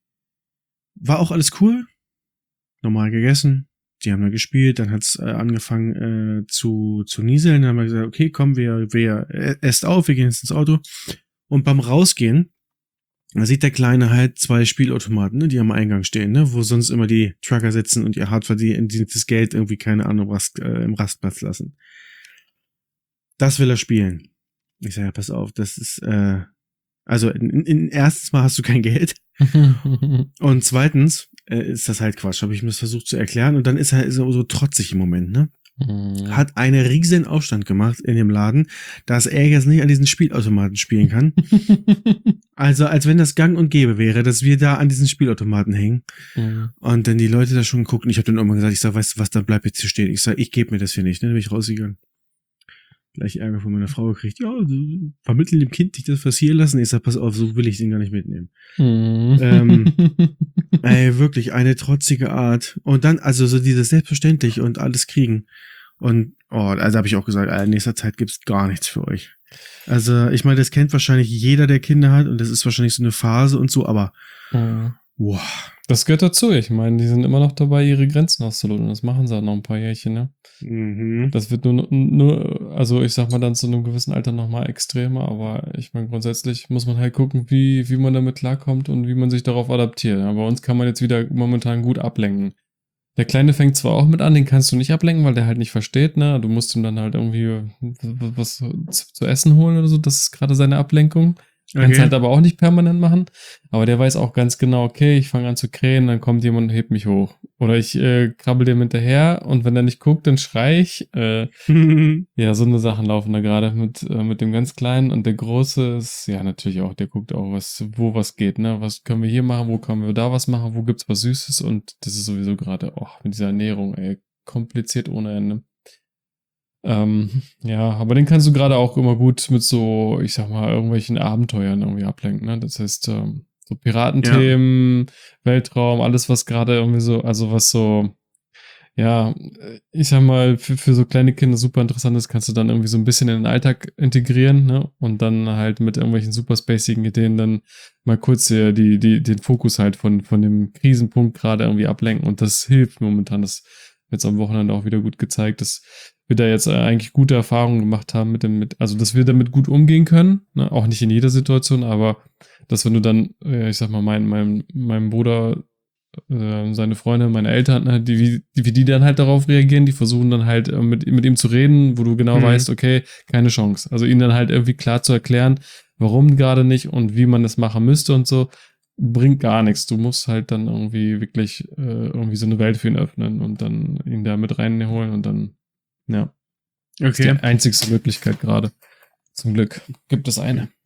War auch alles cool. Normal gegessen. Die haben da gespielt, dann hat's angefangen zu nieseln. Dann haben wir gesagt, okay, komm, wir esst auf, wir gehen jetzt ins Auto. Und beim Rausgehen, da sieht der Kleine halt 2 Spielautomaten, ne, die am Eingang stehen, ne, wo sonst immer die Trucker sitzen und ihr hart verdientes Geld irgendwie, keine Ahnung was, im Rastplatz lassen. Das will er spielen. Ich sage, ja, pass auf, das ist, also erstens mal hast du kein Geld und zweitens ist das halt Quatsch, habe ich mir das versucht zu erklären und dann ist er so trotzig im Moment, ne? Hat einen riesen Aufstand gemacht in dem Laden, dass er jetzt nicht an diesen Spielautomaten spielen kann. Also als wenn das gang und gäbe wäre, dass wir da an diesen Spielautomaten hängen. Und dann die Leute da schon gucken. Ich habe dann irgendwann gesagt, ich sag, weißt du was, dann bleib jetzt hier stehen. Ich sag, ich gebe mir das hier nicht. Ne? Dann bin ich rausgegangen. Gleich Ärger von meiner Frau gekriegt. Ja, vermitteln dem Kind nicht das passieren lassen. Ich sag, pass auf, so will ich den gar nicht mitnehmen. Ey, wirklich eine trotzige Art. Und dann, also so dieses selbstverständlich und alles kriegen. Und, also habe ich auch gesagt, in nächster Zeit gibt's gar nichts für euch. Also, ich meine, das kennt wahrscheinlich jeder, der Kinder hat, und das ist wahrscheinlich so eine Phase und so, aber wow. Das gehört dazu. Ich meine, die sind immer noch dabei, ihre Grenzen auszuloten. Das machen sie auch noch ein paar Jährchen, ne? Mhm. Das wird nur, also ich sag mal dann zu einem gewissen Alter nochmal extremer, aber ich meine, grundsätzlich muss man halt gucken, wie man damit klarkommt und wie man sich darauf adaptiert. Ja, bei uns kann man jetzt wieder momentan gut ablenken. Der Kleine fängt zwar auch mit an, den kannst du nicht ablenken, weil der halt nicht versteht, ne? Du musst ihm dann halt irgendwie was zu essen holen oder so. Das ist gerade seine Ablenkung. Kannst halt aber auch nicht permanent machen. Aber der weiß auch ganz genau, okay, ich fange an zu krähen, dann kommt jemand und hebt mich hoch. Oder ich krabbel dem hinterher und wenn er nicht guckt, dann schrei ich. Ja, so eine Sachen laufen da gerade mit dem ganz Kleinen. Und der Große ist, ja, natürlich auch, der guckt auch, wo was geht, ne? Was können wir hier machen, wo können wir da was machen, wo gibt's was Süßes? Und das ist sowieso gerade, mit dieser Ernährung, kompliziert ohne Ende. Ja, aber den kannst du gerade auch immer gut mit so, ich sag mal, irgendwelchen Abenteuern irgendwie ablenken, ne? Das heißt, so Piratenthemen, Weltraum, alles, was gerade irgendwie so, also was so, ja, ich sag mal, für so kleine Kinder super interessant ist, kannst du dann irgendwie so ein bisschen in den Alltag integrieren, ne? Und dann halt mit irgendwelchen super spacigen Ideen dann mal kurz den Fokus halt von dem Krisenpunkt gerade irgendwie ablenken. Und das hilft momentan. Das wird jetzt am Wochenende auch wieder gut gezeigt, dass wir da jetzt eigentlich gute Erfahrungen gemacht haben also dass wir damit gut umgehen können, ne? Auch nicht in jeder Situation, aber dass wenn du dann, ich sag mal, meinem Bruder, seine Freunde, meine Eltern, ne, wie die dann halt darauf reagieren, die versuchen dann halt mit ihm zu reden, wo du genau weißt, okay, keine Chance. Also ihnen dann halt irgendwie klar zu erklären, warum gerade nicht und wie man das machen müsste und so, bringt gar nichts. Du musst halt dann irgendwie wirklich irgendwie so eine Welt für ihn öffnen und dann ihn da mit reinholen und dann, ja. Okay. Das ist die einzigste Möglichkeit gerade. Zum Glück gibt es eine.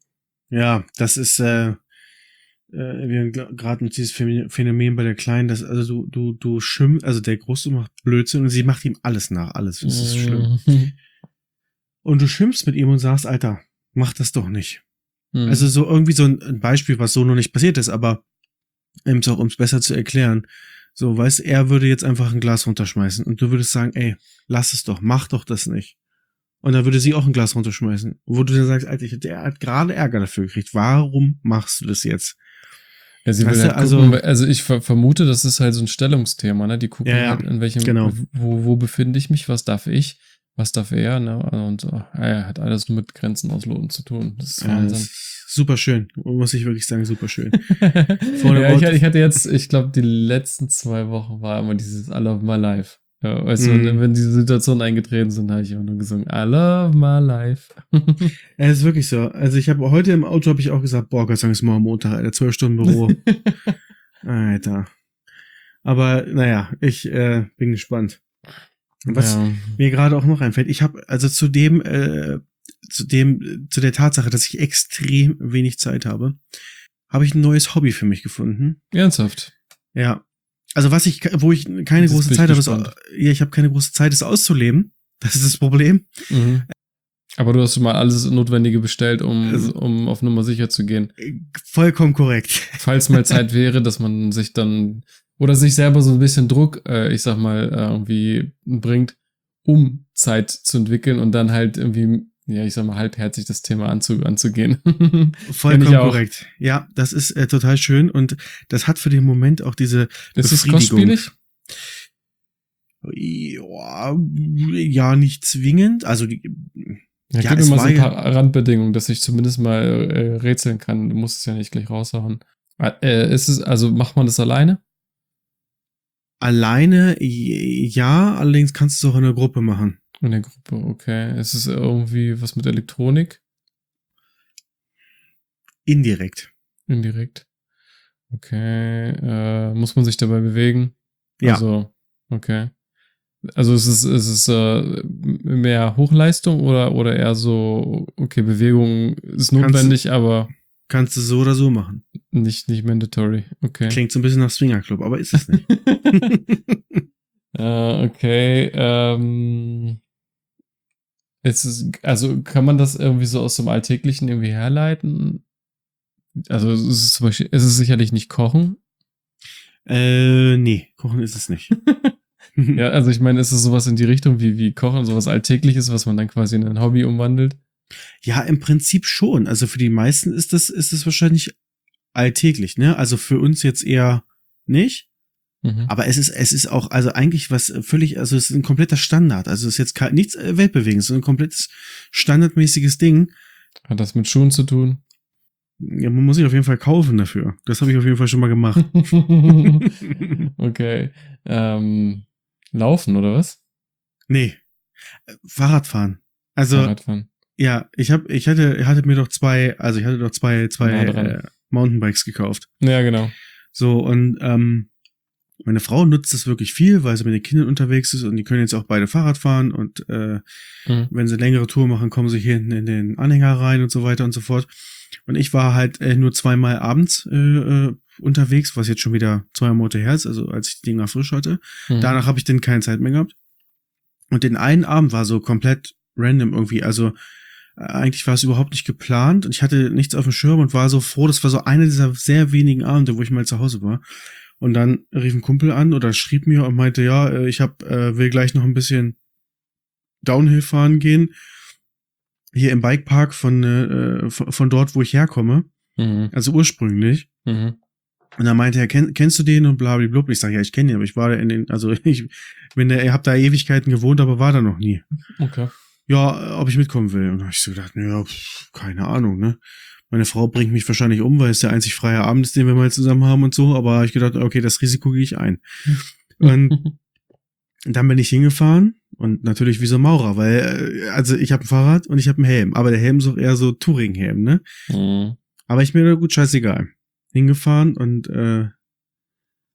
Ja, das ist wir haben gerade dieses Phänomen bei der Kleinen, dass also du schimpfst, also der Große macht Blödsinn und sie macht ihm alles nach, alles. Das ist schlimm. Und du schimpfst mit ihm und sagst, Alter, mach das doch nicht. Also so irgendwie so ein Beispiel, was so noch nicht passiert ist, aber um es besser zu erklären. So, weißt, er würde jetzt einfach ein Glas runterschmeißen und du würdest sagen, ey, lass es doch, mach doch das nicht. Und dann würde sie auch ein Glas runterschmeißen. Wo du dann sagst, Alter, der hat gerade Ärger dafür gekriegt. Warum machst du das jetzt? Ja, sie will halt gucken, also ich vermute, das ist halt so ein Stellungsthema, ne? Die gucken halt, in welchem, genau. wo befinde ich mich, was darf ich, was darf er, ne? Und er hat alles nur mit Grenzen ausloten zu tun. Das ist Wahnsinn. Das ist super schön, muss ich wirklich sagen, super schön. Ich hatte jetzt, ich glaube, die letzten 2 Wochen war immer dieses I love my life. Ja, weißt du, wenn diese Situationen eingetreten sind, habe ich immer nur gesungen, I love my life. Es ist wirklich so. Also ich habe heute im Auto auch gesagt, boah, Gott sei Dank ist morgen Montag, Alter, 12 Stunden Büro. Alter. Aber naja, ich bin gespannt. Was mir gerade auch noch einfällt, ich habe also zu der Tatsache, dass ich extrem wenig Zeit habe ich ein neues Hobby für mich gefunden. Ernsthaft? Ja. Also wo ich keine große Zeit habe, ich habe keine große Zeit, es auszuleben. Das ist das Problem. Mhm. Aber du hast schon mal alles Notwendige bestellt, um auf Nummer sicher zu gehen. Vollkommen korrekt. Falls mal Zeit wäre, dass man sich dann oder sich selber so ein bisschen Druck, ich sag mal, irgendwie bringt, um Zeit zu entwickeln und dann halt irgendwie, ja, ich sag mal, halbherzig das Thema anzugehen. Vollkommen korrekt. Ja, das ist total schön und das hat für den Moment auch diese Ist es kostspielig? Ja, nicht zwingend. Also gib mir mal so ein paar Randbedingungen, dass ich zumindest mal rätseln kann. Du musst es ja nicht gleich raushauen. Also macht man das alleine? Alleine, ja, allerdings kannst du es auch in der Gruppe machen. In der Gruppe, okay. Ist es irgendwie was mit Elektronik? Indirekt. Okay. Muss man sich dabei bewegen? Ja. Also, okay. Also ist es mehr Hochleistung oder eher so, okay, Bewegung ist notwendig, aber kannst du so oder so machen. Nicht mandatory, okay. Klingt so ein bisschen nach Swingerclub, aber ist es nicht. Okay, also kann man das irgendwie so aus dem Alltäglichen irgendwie herleiten? Also ist es sicherlich nicht Kochen? Nee, Kochen ist es nicht. Ja, also ich meine, ist es sowas in die Richtung wie Kochen, sowas Alltägliches, was man dann quasi in ein Hobby umwandelt? Ja, im Prinzip schon. Also für die meisten ist das wahrscheinlich alltäglich, ne? Also für uns jetzt eher nicht. Mhm. Aber es ist auch, also eigentlich was völlig, also es ist ein kompletter Standard. Also es ist jetzt nichts Weltbewegendes, sondern ein komplettes standardmäßiges Ding. Hat das mit Schuhen zu tun? Ja, man muss sich auf jeden Fall kaufen dafür. Das habe ich auf jeden Fall schon mal gemacht. Okay. Laufen, oder was? Nee. Fahrradfahren. Also, Fahrradfahren. Ja, ich hatte mir doch zwei Mountainbikes gekauft. Ja, genau. So, und meine Frau nutzt das wirklich viel, weil sie mit den Kindern unterwegs ist und die können jetzt auch beide Fahrrad fahren und wenn sie längere Tour machen, kommen sie hier hinten in den Anhänger rein und so weiter und so fort. Und ich war halt nur 2-mal abends unterwegs, was jetzt schon wieder 2 Monate her ist, also als ich die Dinger frisch hatte. Danach habe ich dann keine Zeit mehr gehabt. Und den einen Abend war so komplett random irgendwie, also eigentlich war es überhaupt nicht geplant und ich hatte nichts auf dem Schirm und war so froh, das war so einer dieser sehr wenigen Abende, wo ich mal zu Hause war. Und dann rief ein Kumpel an oder schrieb mir und meinte, ja, ich will gleich noch ein bisschen Downhill fahren gehen, hier im Bikepark von dort, wo ich herkomme, also ursprünglich. Und dann meinte er, kennst du den und blablabla. Ich sage, ja, ich kenne ihn, aber ich war da ich hab da Ewigkeiten gewohnt, aber war da noch nie. Okay. Ja, ob ich mitkommen will. Und da habe ich so gedacht, ja, keine Ahnung, ne? Meine Frau bringt mich wahrscheinlich um, weil es der einzig freie Abend ist, den wir mal zusammen haben und so. Aber ich gedacht, okay, das Risiko gehe ich ein. Und dann bin ich hingefahren und natürlich wie so ein Maurer, weil, also ich habe ein Fahrrad und ich habe einen Helm. Aber der Helm ist auch eher so Touring-Helm, ne? Aber ich mir gut scheißegal. Hingefahren und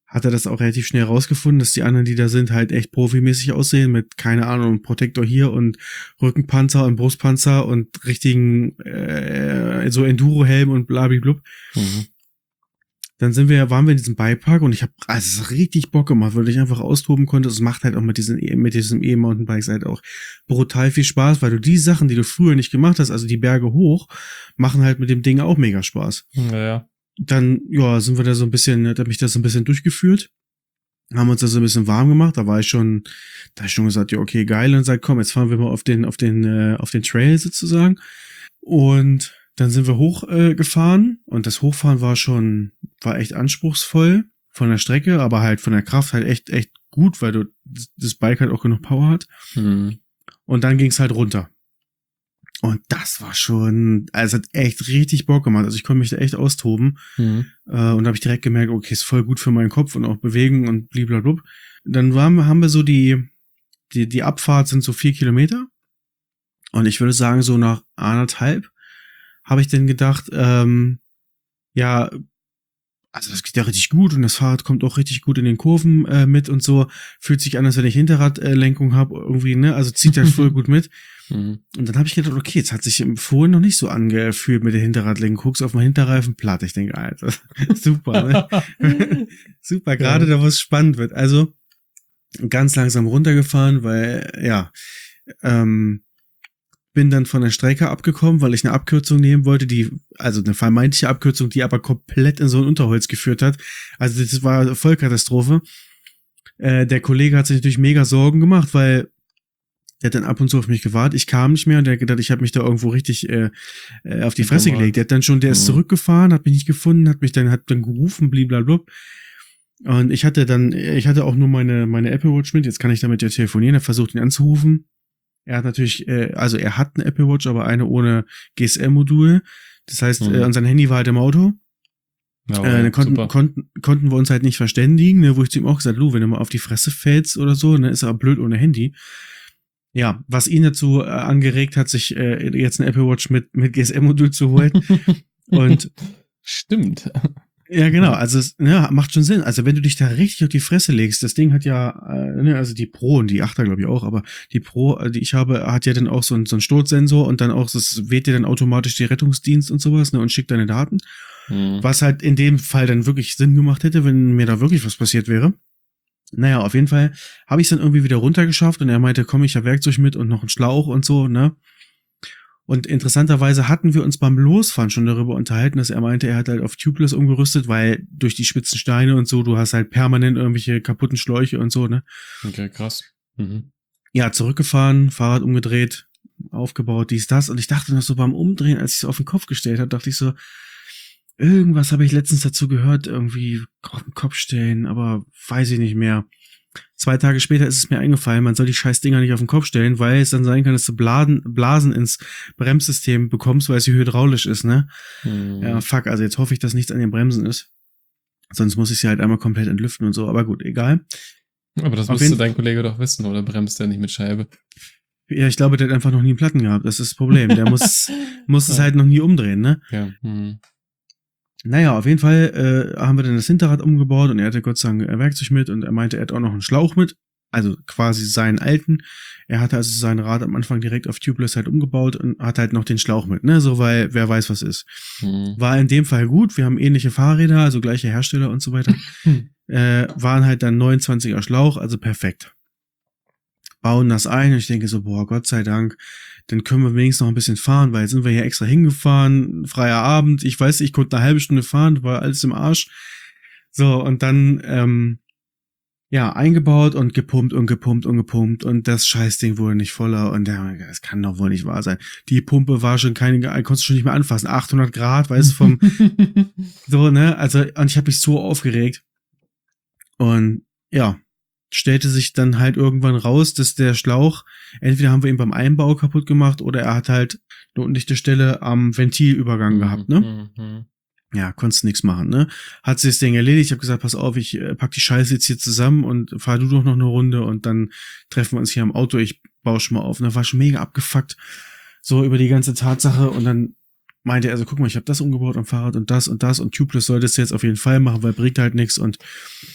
hat er das auch relativ schnell rausgefunden, dass die anderen, die da sind, halt echt profimäßig aussehen mit, keine Ahnung, Protektor hier und Rückenpanzer und Brustpanzer und richtigen so Enduro-Helm und blablablub. Mhm. Dann waren wir in diesem Bikepark und ich habe also richtig Bock gemacht, weil ich einfach austoben konnte. Es macht halt auch mit diesem E-Mountainbikes halt auch brutal viel Spaß, weil du die Sachen, die du früher nicht gemacht hast, also die Berge hoch, machen halt mit dem Ding auch mega Spaß. Ja. Dann, ja, sind wir da so ein bisschen, hat mich das so ein bisschen durchgeführt, haben uns da so ein bisschen warm gemacht, da ich schon gesagt, ja, okay, geil, und sag, komm, jetzt fahren wir mal auf den Trail sozusagen. Und dann sind wir hochgefahren und das Hochfahren war echt anspruchsvoll von der Strecke, aber halt von der Kraft halt echt gut, weil das Bike halt auch genug Power hat. Mhm. Und dann ging's halt runter. Und das war schon, also hat echt richtig Bock gemacht. Also ich konnte mich da echt austoben. Mhm. Und da habe ich direkt gemerkt, okay, ist voll gut für meinen Kopf und auch bewegen und blablabla. Dann haben wir so die Abfahrt sind so 4 Kilometer. Und ich würde sagen, so nach 1,5 habe ich dann gedacht, ja, also das geht ja richtig gut und das Fahrrad kommt auch richtig gut in den Kurven mit und so. Fühlt sich an, als wenn ich Hinterradlenkung habe irgendwie, ne? Also zieht halt voll gut mit. Mhm. Und dann habe ich gedacht, okay, jetzt hat sich vorhin noch nicht so angefühlt mit der Hinterradlenkung. Guckst auf meinen Hinterreifen platt. Ich denke, Alter, super, ne? Super, gerade da, wo es spannend wird. Also ganz langsam runtergefahren, weil, ja, bin dann von der Strecke abgekommen, weil ich eine Abkürzung nehmen wollte, also eine vermeintliche Abkürzung, die aber komplett in so ein Unterholz geführt hat. Also das war Vollkatastrophe. Der Kollege hat sich natürlich mega Sorgen gemacht, weil der hat dann ab und zu auf mich gewartet. Ich kam nicht mehr und der hat gedacht, ich habe mich da irgendwo richtig auf die Fresse gelegt. Der ist zurückgefahren, hat mich nicht gefunden, hat dann gerufen, blablabla. Und ich hatte auch nur meine Apple Watch mit, jetzt kann ich damit ja telefonieren, er versucht ihn anzurufen. Er hat natürlich, er hat eine Apple Watch, aber eine ohne GSM-Modul. Das heißt, und sein Handy war halt im Auto. Ja, dann konnten wir uns halt nicht verständigen, ne, wo ich zu ihm auch gesagt, Lou, wenn du mal auf die Fresse fällst oder so, dann ist er blöd ohne Handy. Ja, was ihn dazu angeregt hat, sich jetzt eine Apple Watch mit GSM-Modul zu holen. Und stimmt. Ja, genau, also macht schon Sinn. Also wenn du dich da richtig auf die Fresse legst, das Ding hat ja, also die Pro und die 8er glaube ich auch, aber die Pro, die ich habe, hat ja dann auch so einen Sturzsensor und dann auch, das wählt dir dann automatisch die Rettungsdienst und sowas, ne, und schickt deine Daten. Was halt in dem Fall dann wirklich Sinn gemacht hätte, wenn mir da wirklich was passiert wäre. Naja, auf jeden Fall habe ich es dann irgendwie wieder runtergeschafft und er meinte, komm, ich habe Werkzeug mit und noch einen Schlauch und so, ne. Und interessanterweise hatten wir uns beim Losfahren schon darüber unterhalten, dass er meinte, er hat halt auf Tubeless umgerüstet, weil durch die spitzen Steine und so, du hast halt permanent irgendwelche kaputten Schläuche und so, ne. Okay, krass. Mhm. Ja, zurückgefahren, Fahrrad umgedreht, aufgebaut, dies, das. Und ich dachte noch so beim Umdrehen, als ich es auf den Kopf gestellt habe, dachte ich so, irgendwas habe ich letztens dazu gehört, irgendwie auf den Kopf stellen, aber weiß ich nicht mehr. 2 Tage später ist es mir eingefallen, man soll die scheiß Dinger nicht auf den Kopf stellen, weil es dann sein kann, dass du Blasen ins Bremssystem bekommst, weil es hier hydraulisch ist, ne? Ja, fuck, also jetzt hoffe ich, dass nichts an den Bremsen ist. Sonst muss ich sie halt einmal komplett entlüften und so, aber gut, egal. Aber das müsste dein Kollege doch wissen, oder bremst der nicht mit Scheibe? Ja, ich glaube, der hat einfach noch nie einen Platten gehabt, das ist das Problem. Der muss es halt noch nie umdrehen, ne? Ja. Naja, auf jeden Fall haben wir dann das Hinterrad umgebaut und er hatte Gott sei Dank Werkzeug mit und er meinte, er hat auch noch einen Schlauch mit, also quasi seinen alten. Er hatte also sein Rad am Anfang direkt auf Tubeless halt umgebaut und hat halt noch den Schlauch mit, ne, so, weil wer weiß, was ist. War in dem Fall gut, wir haben ähnliche Fahrräder, also gleiche Hersteller und so weiter. Waren halt dann 29er Schlauch, also perfekt. Bauen das ein und ich denke so, boah, Gott sei Dank, dann können wir wenigstens noch ein bisschen fahren, weil jetzt sind wir hier extra hingefahren, freier Abend, ich weiß, ich konnte eine halbe Stunde fahren, war alles im Arsch. So, und dann, eingebaut und gepumpt und das Scheißding wurde nicht voller und das kann doch wohl nicht wahr sein. Die Pumpe war schon konntest du schon nicht mehr anfassen, 800 Grad, weißt du, so, ne, also, und ich habe mich so aufgeregt und, ja, stellte sich dann halt irgendwann raus, dass der Schlauch, entweder haben wir ihn beim Einbau kaputt gemacht oder er hat halt eine undichte Stelle am Ventilübergang gehabt, ne? Ja, konntest nichts machen, ne? Hat sich das Ding erledigt, ich habe gesagt, pass auf, ich pack die Scheiße jetzt hier zusammen und fahr du doch noch eine Runde und dann treffen wir uns hier am Auto, ich baue schon mal auf. Und da war schon mega abgefuckt, so über die ganze Tatsache und dann meinte er, also guck mal, ich habe das umgebaut am Fahrrad und das und Tubeless solltest du jetzt auf jeden Fall machen, weil bringt halt nichts und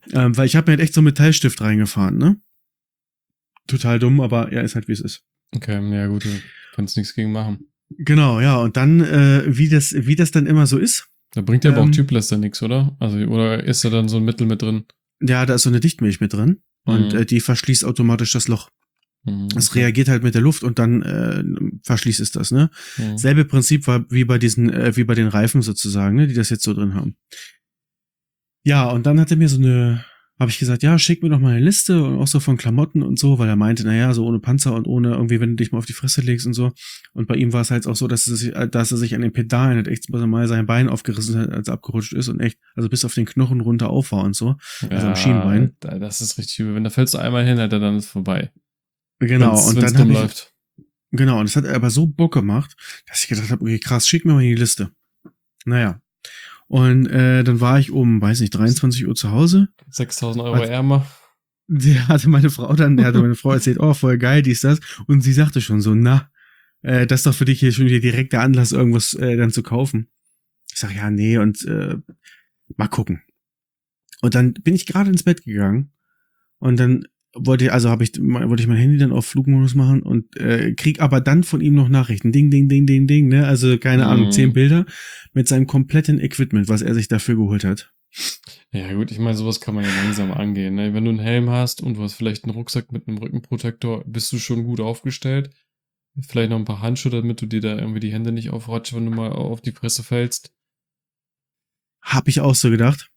Weil ich habe mir halt echt so einen Metallstift reingefahren, ne? Total dumm, aber ja, ist halt wie es ist. Okay, ja gut, du kannst nichts gegen machen. Genau, ja, und dann, wie das dann immer so ist. Da bringt ja aber auch Tubeless dann nichts, oder? Also, oder ist da dann so ein Mittel mit drin? Ja, da ist so eine Dichtmilch mit drin und Mhm. die verschließt automatisch das Loch. Es Okay. reagiert halt mit der Luft und dann verschließt es das, ne? Mhm. Selbe Prinzip war wie bei wie bei den Reifen sozusagen, ne, die das jetzt so drin haben. Ja, und dann hat er mir habe ich gesagt, ja, schick mir doch mal eine Liste und auch so von Klamotten und so, weil er meinte, naja, so ohne Panzer und ohne irgendwie, wenn du dich mal auf die Fresse legst und so. Und bei ihm war es halt auch so, dass er sich an den Pedalen halt echt mal sein Bein aufgerissen hat, als er abgerutscht ist und echt, also bis auf den Knochen runter auf war und so. Also am Schienbein. Das ist richtig übel. Wenn da fällst du einmal hin, Alter, dann ist vorbei. Genau, und Wenn's dann dumm habe ich, läuft. genau, und es hat aber so Bock gemacht, dass ich gedacht habe, okay, krass, schick mir mal die Liste. Naja. Und dann war ich um, weiß nicht, 23 Uhr zu Hause. 6.000 Euro ärmer. Hatte meine Frau erzählt, oh, voll geil, dies, das. Und sie sagte schon so, na, das ist doch für dich hier schon wieder direkt der Anlass, irgendwas dann zu kaufen. Ich sag, ja, nee, und mal gucken. Und dann bin ich gerade ins Bett gegangen und dann wollte ich mein Handy dann auf Flugmodus machen und krieg aber dann von ihm noch Nachrichten. Ding, ding, ding, ding, ding, ne? Also, keine Ahnung, 10 Bilder mit seinem kompletten Equipment, was er sich dafür geholt hat. Ja gut, ich meine, sowas kann man ja langsam angehen. Ne? Wenn du einen Helm hast und du hast vielleicht einen Rucksack mit einem Rückenprotektor, bist du schon gut aufgestellt. Vielleicht noch ein paar Handschuhe, damit du dir da irgendwie die Hände nicht aufratschst, wenn du mal auf die Fresse fällst. Hab ich auch so gedacht.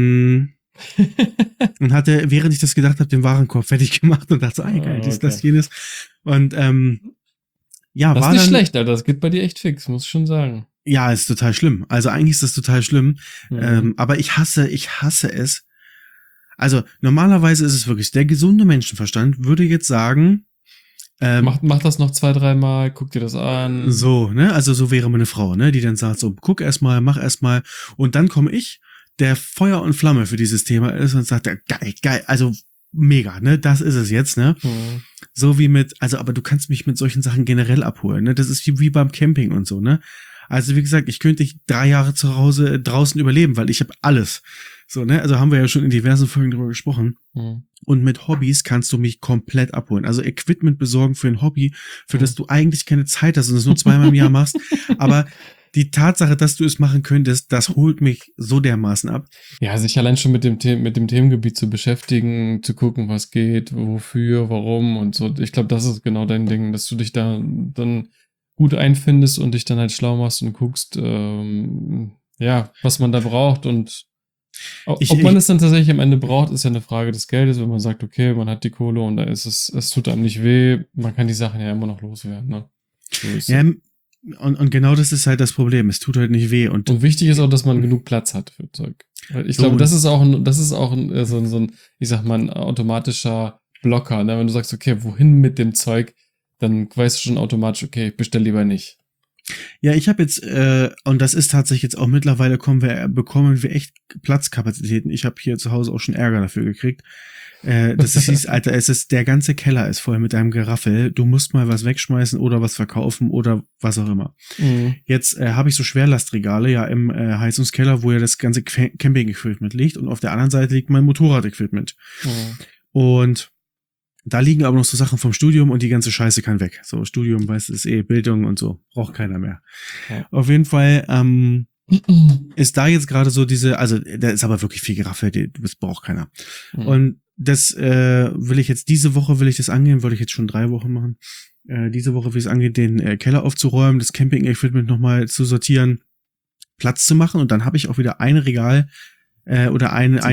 Und hatte, während ich das gedacht habe, den Warenkorb fertig gemacht und dachte so, geil, dies, das, jenes. Und ja, das war ist nicht dann, schlecht, Alter. Das geht bei dir echt fix, muss ich schon sagen. ja, ist total schlimm. Also eigentlich ist das total schlimm. Mhm. Aber ich hasse es. Also normalerweise ist es wirklich, der gesunde Menschenverstand würde jetzt sagen, Mach das noch 2, 3 Mal, guck dir das an. so, ne? Also so wäre meine Frau, ne? Die dann sagt so, guck erstmal, mach erstmal. Und dann komme ich, der Feuer und Flamme für dieses Thema ist und sagt, ja, geil, also mega, ne? Das ist es jetzt, ne? Mhm. So wie also, aber du kannst mich mit solchen Sachen generell abholen, ne? Das ist wie beim Camping und so, ne? Also, wie gesagt, ich könnte 3 Jahre zu Hause draußen überleben, weil ich habe alles. So, ne? Also haben wir ja schon in diversen Folgen drüber gesprochen. Mhm. Und mit Hobbys kannst du mich komplett abholen. Also Equipment besorgen für ein Hobby, für das du eigentlich keine Zeit hast und es nur 2-mal im Jahr machst. Aber die Tatsache, dass du es machen könntest, das holt mich so dermaßen ab. Ja, sich allein schon mit dem Themengebiet zu beschäftigen, zu gucken, was geht, wofür, warum und so. Ich glaube, das ist genau dein Ding, dass du dich da dann gut einfindest und dich dann halt schlau machst und guckst, ja, was man da braucht und ob man es dann tatsächlich am Ende braucht, ist ja eine Frage des Geldes, wenn man sagt, okay, man hat die Kohle und da ist es tut einem nicht weh, man kann die Sachen ja immer noch loswerden, ne? So ist Ja, es. und genau das ist halt das Problem. Es tut halt nicht weh. Und wichtig ist auch, dass man genug Platz hat für Zeug. Weil ich so, glaube, das ist auch so ein, ich sag mal, ein automatischer Blocker, ne? Wenn du sagst, okay, wohin mit dem Zeug, dann weißt du schon automatisch, okay, ich bestell lieber nicht. ja, ich habe jetzt, und das ist tatsächlich jetzt auch mittlerweile bekommen wir echt Platzkapazitäten. Ich habe hier zu Hause auch schon Ärger dafür gekriegt. Das ist, Alter, der ganze Keller ist voll mit einem Geraffel. Du musst mal was wegschmeißen oder was verkaufen oder was auch immer. Mhm. Jetzt habe ich so Schwerlastregale ja im Heizungskeller, wo ja das ganze Camping-Equipment liegt und auf der anderen Seite liegt mein Motorrad-Equipment. Mhm. Und da liegen aber noch so Sachen vom Studium und die ganze Scheiße kann weg. So, Studium, weißt du, ist Bildung und so. Braucht keiner mehr. Ja. Auf jeden Fall, ist da jetzt gerade so also da ist aber wirklich viel Geraffe, das braucht keiner. Mhm. Und das diese Woche will ich das angehen, wollte ich jetzt schon 3 Wochen machen. Diese Woche will ich es angehen, den Keller aufzuräumen, das Camping-Equipment nochmal zu sortieren, Platz zu machen und dann habe ich auch wieder ein Regal oder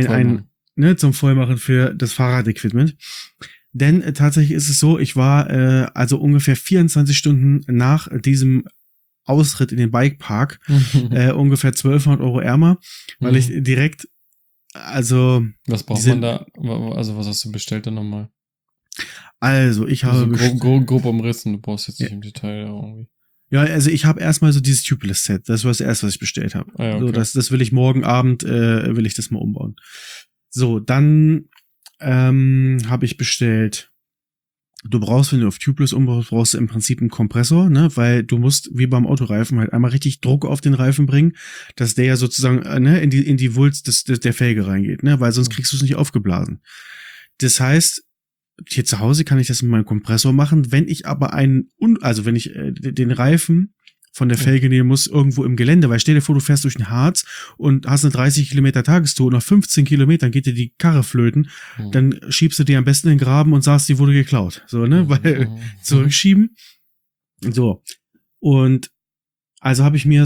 zum Vollmachen für das Fahrradequipment. Denn tatsächlich ist es so, ich war also ungefähr 24 Stunden nach diesem Ausritt in den Bikepark ungefähr 1.200 Euro ärmer, weil ich direkt, also... Was braucht man da? Also was hast du bestellt dann nochmal? Also ich habe... grob umrissen, du brauchst jetzt nicht im Detail irgendwie. Ja, also ich habe erstmal so dieses Tubeless-Set, das war das erste, was ich bestellt habe. Ah, ja, okay. So, das will ich morgen Abend, will ich das mal umbauen. So, dann habe ich bestellt Du brauchst, wenn du auf Tubeless umbaust, brauchst du im Prinzip einen Kompressor, ne, weil du musst, wie beim Autoreifen, halt einmal richtig Druck auf den Reifen bringen, dass der ja sozusagen, ne, in die Wulst der Felge reingeht, ne, weil sonst kriegst du es nicht aufgeblasen. Das heißt, hier zu Hause kann ich das mit meinem Kompressor machen, wenn ich aber wenn ich den Reifen von der Felge nehmen muss, irgendwo im Gelände, weil stell dir vor, du fährst durch den Harz und hast eine 30 Kilometer Tagestour, nach 15 Kilometern geht dir die Karre flöten, dann schiebst du dir am besten in den Graben und sagst, die wurde geklaut. So, ne, weil zurückschieben. So. Und also habe ich mir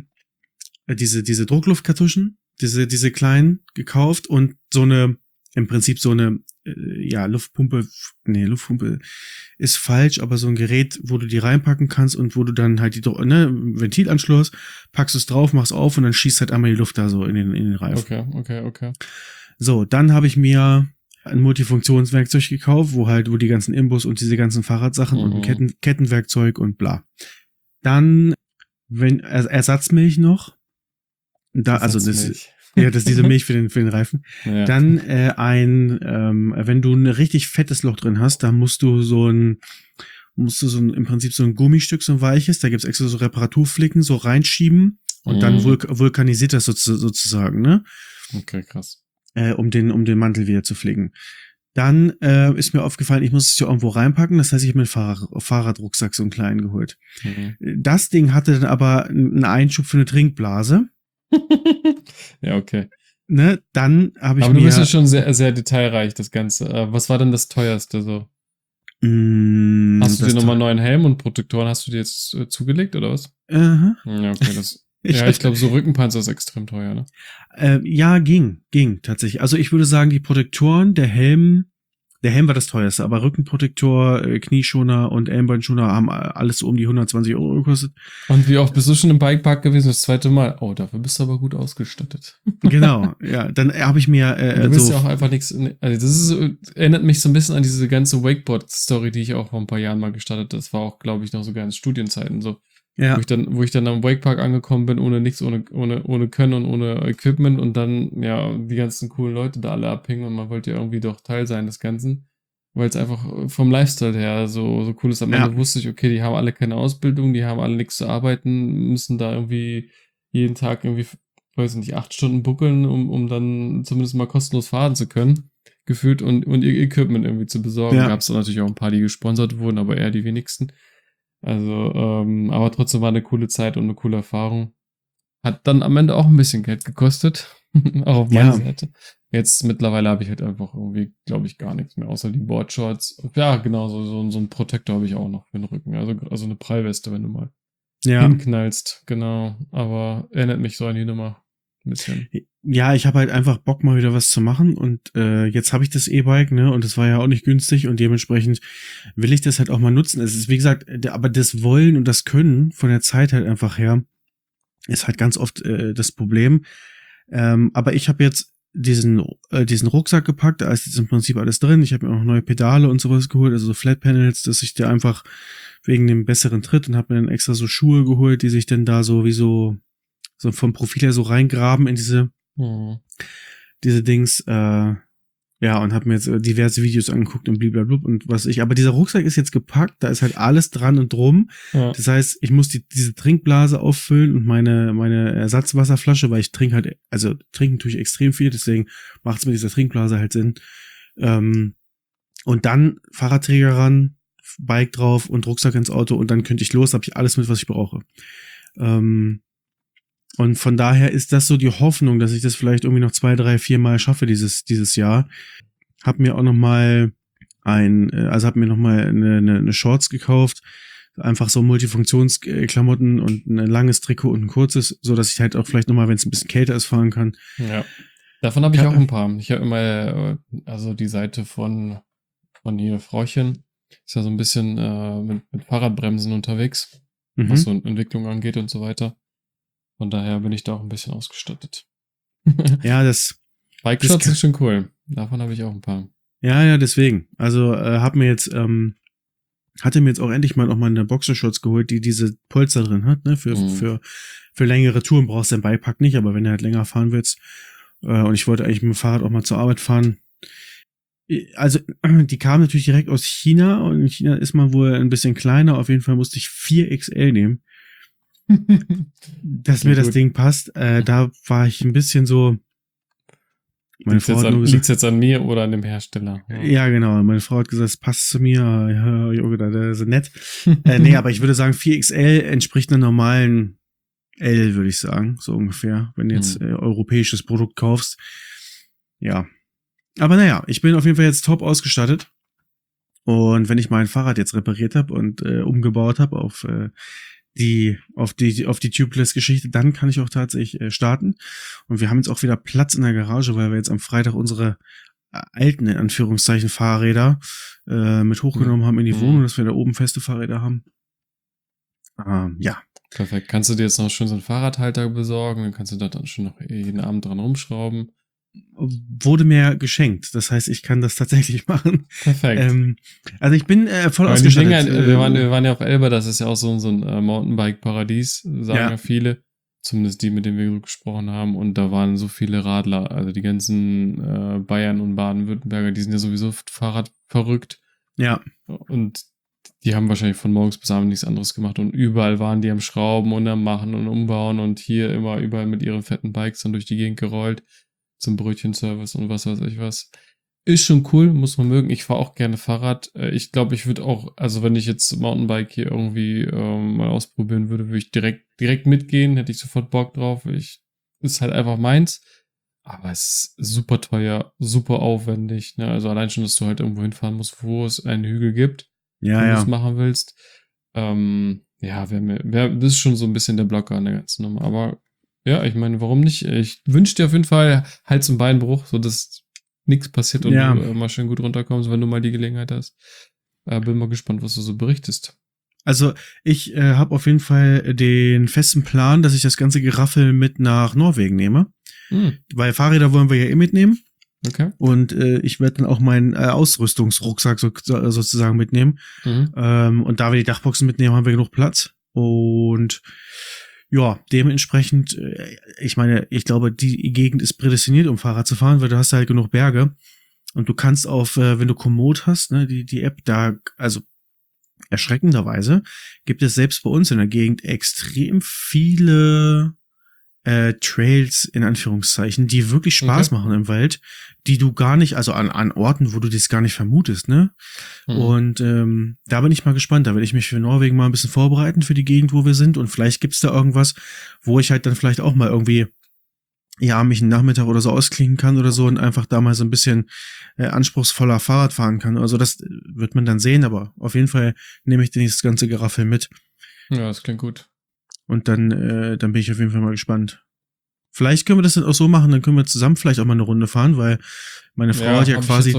diese Druckluftkartuschen, diese kleinen gekauft und im Prinzip so eine Luftpumpe ist falsch, aber so ein Gerät, wo du die reinpacken kannst und wo du dann halt Ventilanschluss, packst es drauf, machst auf und dann schießt halt einmal die Luft da so in den Reifen. Okay. So, dann habe ich mir ein Multifunktionswerkzeug gekauft, wo die ganzen Imbus und diese ganzen Fahrradsachen und ein Kettenwerkzeug und bla. Dann, Ersatzmilch noch. Das ist diese Milch für den Reifen. Ja. Dann wenn du ein richtig fettes Loch drin hast, dann musst du im Prinzip so ein Gummistück, so ein weiches, da gibt's extra so Reparaturflicken, so reinschieben und dann vulkanisiert das sozusagen, ne? Okay, krass. Um den Mantel wieder zu flicken. Dann ist mir aufgefallen, ich muss es ja irgendwo reinpacken, das heißt, ich habe mir einen Fahrradrucksack so einen kleinen geholt. Das Ding hatte dann aber einen Einschub für eine Trinkblase. Ja, okay. Ne, dann habe ich Aber du bist ja schon sehr, sehr detailreich, das Ganze. Was war denn das teuerste so? Hast du dir nochmal einen neuen Helm und Protektoren hast du dir jetzt zugelegt, oder was? Ja, okay, ich glaube, so Rückenpanzer ist extrem teuer, ne? Ja, ging tatsächlich. Also ich würde sagen, die Protektoren, der Helm war das teuerste, aber Rückenprotektor, Knieschoner und Ellenbeinschoner haben alles so um die 120 € gekostet. Und wie oft bist du schon im Bikepark gewesen? Das zweite Mal? Oh, dafür bist du aber gut ausgestattet. Genau, ja. Dann habe ich mir du bist ja auch einfach nichts. Also erinnert mich so ein bisschen an diese ganze Wakeboard-Story, die ich auch vor ein paar Jahren mal gestartet. Das war auch, glaube ich, noch sogar in Studienzeiten so. Ja. Wo ich dann am Wakepark angekommen bin, ohne nichts, ohne Können und ohne Equipment und dann, ja, die ganzen coolen Leute da alle abhängen und man wollte ja irgendwie doch Teil sein des Ganzen, weil es einfach vom Lifestyle her so cool ist. Am Ende wusste ich, okay, die haben alle keine Ausbildung, die haben alle nichts zu arbeiten, müssen da irgendwie jeden Tag irgendwie, weiß ich nicht, 8 Stunden buckeln, um dann zumindest mal kostenlos fahren zu können, gefühlt und ihr Equipment irgendwie zu besorgen. Gab es dann natürlich auch ein paar, die gesponsert wurden, aber eher die wenigsten. Also, aber trotzdem war eine coole Zeit und eine coole Erfahrung. Hat dann am Ende auch ein bisschen Geld gekostet. Auch auf meiner Seite. Jetzt mittlerweile habe ich halt einfach irgendwie, glaube ich, gar nichts mehr, außer die Boardshorts. Ja, genau, so ein Protektor habe ich auch noch für den Rücken. Also eine Prallweste, wenn du mal hinknallst. Genau. Aber erinnert mich so an die Nummer ein bisschen. Ja, ich habe halt einfach Bock, mal wieder was zu machen und jetzt habe ich das E-Bike, ne, und das war ja auch nicht günstig und dementsprechend will ich das halt auch mal nutzen. Es ist, wie gesagt, aber das Wollen und das Können von der Zeit halt einfach her ist halt ganz oft das Problem. Aber ich habe jetzt diesen Rucksack gepackt, da ist jetzt im Prinzip alles drin. Ich habe mir auch neue Pedale und sowas geholt, also so Flat Panels, dass ich da einfach wegen dem besseren Tritt und habe mir dann extra so Schuhe geholt, die sich dann da so wie so vom Profil her so reingraben in diese Dings, und habe mir jetzt diverse Videos angeguckt und blablabla und was ich. Aber dieser Rucksack ist jetzt gepackt, da ist halt alles dran und drum. Ja. Das heißt, ich muss diese Trinkblase auffüllen und meine Ersatzwasserflasche, weil ich trinken tue ich extrem viel, deswegen macht es mit dieser Trinkblase halt Sinn. Und dann Fahrradträger ran, Bike drauf und Rucksack ins Auto und dann könnte ich los, habe ich alles mit, was ich brauche. Und von daher ist das so die Hoffnung, dass ich das vielleicht irgendwie noch 2, 3, 4 Mal schaffe dieses Jahr. Hab mir auch noch mal eine Shorts gekauft, einfach so Multifunktionsklamotten und ein langes Trikot und ein kurzes, so dass ich halt auch vielleicht noch mal, wenn es ein bisschen kälter ist, fahren kann. Ja, davon habe ich auch ein paar. Ich habe immer also die Seite von hier Frauchen ist ja so ein bisschen mit Fahrradbremsen unterwegs, was so Entwicklung angeht und so weiter. Von daher bin ich da auch ein bisschen ausgestattet. Ja, Bike-Shots ist schon cool. Davon habe ich auch ein paar. Ja, deswegen. Also hatte mir jetzt auch endlich mal noch mal eine Boxershorts geholt, die diese Polster drin hat, ne? Für längere Touren brauchst du den Beipack nicht, aber wenn du halt länger fahren willst, und ich wollte eigentlich mit dem Fahrrad auch mal zur Arbeit fahren, Also, die kam natürlich direkt aus China und in China ist man wohl ein bisschen kleiner. Auf jeden Fall musste ich 4XL nehmen, dass Okay, mir das gut. Ding passt. Da war ich ein bisschen so. Meine Frau hat nur gesagt, Liegt's jetzt an mir oder an dem Hersteller? ja, genau. Meine Frau hat gesagt, es passt zu mir. Ja, Junge, das ist nett. Nee, aber ich würde sagen, 4XL entspricht einer normalen L, würde ich sagen, so ungefähr, wenn du jetzt europäisches Produkt kaufst. Ja. Aber naja, ich bin auf jeden Fall jetzt top ausgestattet. Und wenn ich mein Fahrrad jetzt repariert habe und umgebaut habe auf die Tubeless-Geschichte, dann kann ich auch tatsächlich starten. Und wir haben jetzt auch wieder Platz in der Garage, weil wir jetzt am Freitag unsere alten, in Anführungszeichen, Fahrräder mit hochgenommen haben in die Wohnung, dass wir da oben feste Fahrräder haben. Ja. Perfekt. Kannst du dir jetzt noch schön so einen Fahrradhalter besorgen? Dann kannst du da dann schon noch jeden Abend dran rumschrauben. Wurde mir geschenkt. Das heißt, ich kann das tatsächlich machen. Perfekt. Also ich bin voll Aber ausgestattet. wir waren ja auf Elba, das ist ja auch so ein Mountainbike-Paradies, sagen ja viele. Zumindest die, mit denen wir gesprochen haben. Und da waren so viele Radler. Also die ganzen Bayern und Baden-Württemberger, die sind ja sowieso Fahrrad verrückt. Ja. Und die haben wahrscheinlich von morgens bis abends nichts anderes gemacht. Und überall waren die am Schrauben und am Machen und Umbauen. Und hier immer überall mit ihren fetten Bikes dann durch die Gegend gerollt. Zum Brötchenservice und was weiß ich was. Ist schon cool, muss man mögen. Ich fahre auch gerne Fahrrad. Ich glaube, ich würde auch, also wenn ich jetzt Mountainbike hier irgendwie mal ausprobieren würde, würde ich direkt mitgehen, hätte ich sofort Bock drauf. Ist halt einfach meins. Aber es ist super teuer, super aufwendig. Ne? Also allein schon, dass du halt irgendwo hinfahren musst, wo es einen Hügel gibt, wenn du es machen willst. Das ist schon so ein bisschen der Blocker an der ganzen Nummer. Aber ja, ich meine, warum nicht? Ich wünsche dir auf jeden Fall Hals- und Beinbruch, so dass nichts passiert und du mal schön gut runterkommst, wenn du mal die Gelegenheit hast. Bin mal gespannt, was du so berichtest. Also ich habe auf jeden Fall den festen Plan, dass ich das ganze Geraffel mit nach Norwegen nehme. Weil Fahrräder wollen wir ja mitnehmen. Okay. Und ich werde dann auch meinen Ausrüstungsrucksack sozusagen mitnehmen. Und da wir die Dachboxen mitnehmen, haben wir genug Platz. Und ja, dementsprechend, ich meine, ich glaube, die Gegend ist prädestiniert, um Fahrrad zu fahren, weil du hast halt genug Berge. Und du kannst wenn du Komoot hast, ne, die App, da, also erschreckenderweise gibt es selbst bei uns in der Gegend extrem viele Trails, in Anführungszeichen, die wirklich Spaß machen im Wald, die du gar nicht, also an Orten, wo du das gar nicht vermutest, ne? Und da bin ich mal gespannt, da werde ich mich für Norwegen mal ein bisschen vorbereiten, für die Gegend, wo wir sind, und vielleicht gibt's da irgendwas, wo ich halt dann vielleicht auch mal irgendwie, ja, mich einen Nachmittag oder so ausklingen kann oder so und einfach da mal so ein bisschen anspruchsvoller Fahrrad fahren kann. Also das wird man dann sehen, aber auf jeden Fall nehme ich das ganze Geraffel mit. Ja, das klingt gut. Und dann bin ich auf jeden Fall mal gespannt. Vielleicht können wir das dann auch so machen, dann können wir zusammen vielleicht auch mal eine Runde fahren, weil meine Frau hat ja quasi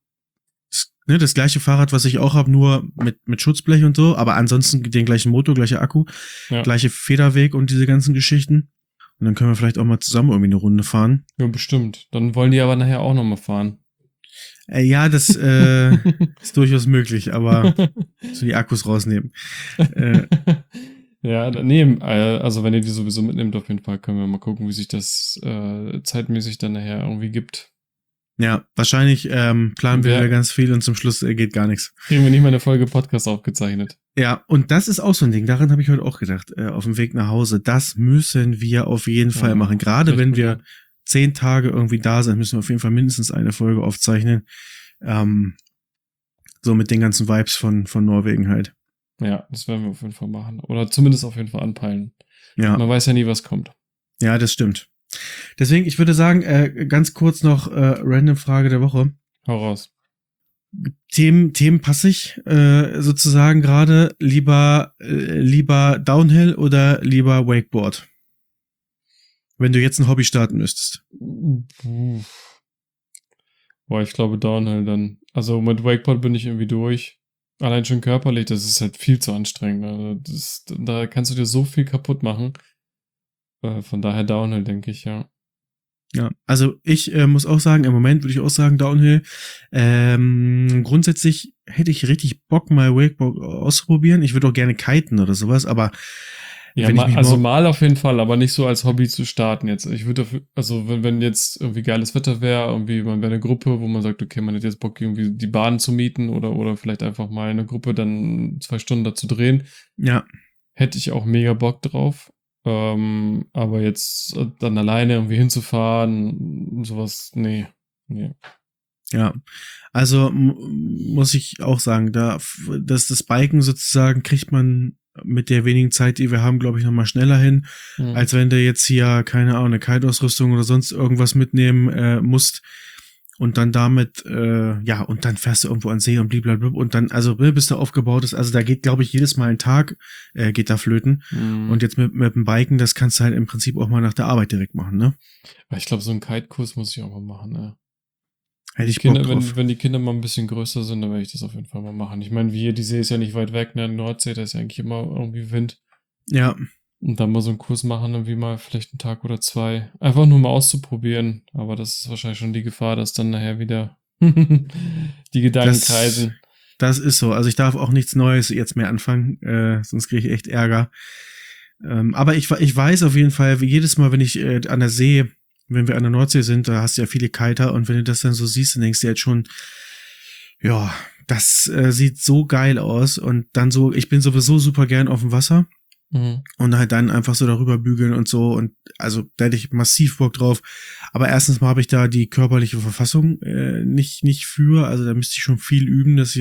das gleiche Fahrrad, was ich auch habe, nur mit Schutzblech und so, aber ansonsten den gleichen Motor, gleicher Akku, gleiche Federweg und diese ganzen Geschichten. Und dann können wir vielleicht auch mal zusammen irgendwie eine Runde fahren. Ja, bestimmt. Dann wollen die aber nachher auch nochmal fahren. Ja, das ist durchaus möglich, aber so die Akkus rausnehmen. Ja, nee, also wenn ihr die sowieso mitnehmt, auf jeden Fall können wir mal gucken, wie sich das zeitmäßig dann nachher irgendwie gibt. Ja, wahrscheinlich planen wir ganz viel und zum Schluss geht gar nichts. Kriegen wir nicht mal eine Folge Podcast aufgezeichnet. Ja, und das ist auch so ein Ding, daran habe ich heute auch gedacht, auf dem Weg nach Hause, das müssen wir auf jeden Fall machen. Gerade wenn wir 10 Tage irgendwie da sind, müssen wir auf jeden Fall mindestens eine Folge aufzeichnen. So mit den ganzen Vibes von Norwegen halt. Ja, das werden wir auf jeden Fall machen. Oder zumindest auf jeden Fall anpeilen. Ja. Man weiß ja nie, was kommt. Ja, das stimmt. Deswegen, ich würde sagen, ganz kurz noch random Frage der Woche. Hau raus. Themenpassig sozusagen gerade. Lieber Downhill oder lieber Wakeboard? Wenn du jetzt ein Hobby starten müsstest. Boah, ich glaube Downhill dann. Also mit Wakeboard bin ich irgendwie durch. Allein schon körperlich, das ist halt viel zu anstrengend. Also da kannst du dir so viel kaputt machen. Von daher Downhill, denke ich, ja. Ja, also ich muss auch sagen, im Moment würde ich auch sagen Downhill. Grundsätzlich hätte ich richtig Bock, mal Wakeboard auszuprobieren. Ich würde auch gerne kiten oder sowas, aber Ja, wenn ich mich also mal auf jeden Fall, aber nicht so als Hobby zu starten jetzt. Ich würde dafür, also wenn jetzt irgendwie geiles Wetter wäre, irgendwie man wäre eine Gruppe, wo man sagt, okay, man hat jetzt Bock, irgendwie die Bahn zu mieten oder vielleicht einfach mal eine Gruppe dann 2 Stunden da zu drehen, ja, hätte ich auch mega Bock drauf. Aber jetzt dann alleine irgendwie hinzufahren, sowas, nee. ja. Also muss ich auch sagen, das Biken sozusagen kriegt man mit der wenigen Zeit, die wir haben, glaube ich, nochmal schneller hin, als wenn du jetzt hier, keine Ahnung, eine Kiteausrüstung oder sonst irgendwas mitnehmen musst und dann damit, und dann fährst du irgendwo an See und blablabla und dann, also bis da aufgebaut ist, also da geht, glaube ich, jedes Mal ein Tag geht da flöten. Und jetzt mit dem Biken, das kannst du halt im Prinzip auch mal nach der Arbeit direkt machen, ne? Ich glaube, so einen Kite-Kurs muss ich auch mal machen, ne? Hätte ich Bock Kinder, drauf. wenn die Kinder mal ein bisschen größer sind, dann werde ich das auf jeden Fall mal machen. Ich meine, wie hier, die See ist ja nicht weit weg, ne? Die Nordsee, da ist ja eigentlich immer irgendwie Wind. Ja. Und dann mal so einen Kurs machen, irgendwie mal vielleicht einen Tag oder 2. Einfach nur mal auszuprobieren. Aber das ist wahrscheinlich schon die Gefahr, dass dann nachher wieder die Gedanken kreisen. Das ist so. Also ich darf auch nichts Neues jetzt mehr anfangen, sonst kriege ich echt Ärger. Aber ich weiß auf jeden Fall, wie jedes Mal, wenn ich an der See, wenn wir an der Nordsee sind, da hast du ja viele Kiter und wenn du das dann so siehst, dann denkst du jetzt schon, ja, das sieht so geil aus und dann so, ich bin sowieso super gern auf dem Wasser und halt dann einfach so darüber bügeln und so und also da hätte ich massiv Bock drauf, aber erstens mal habe ich da die körperliche Verfassung nicht für, also da müsste ich schon viel üben, dass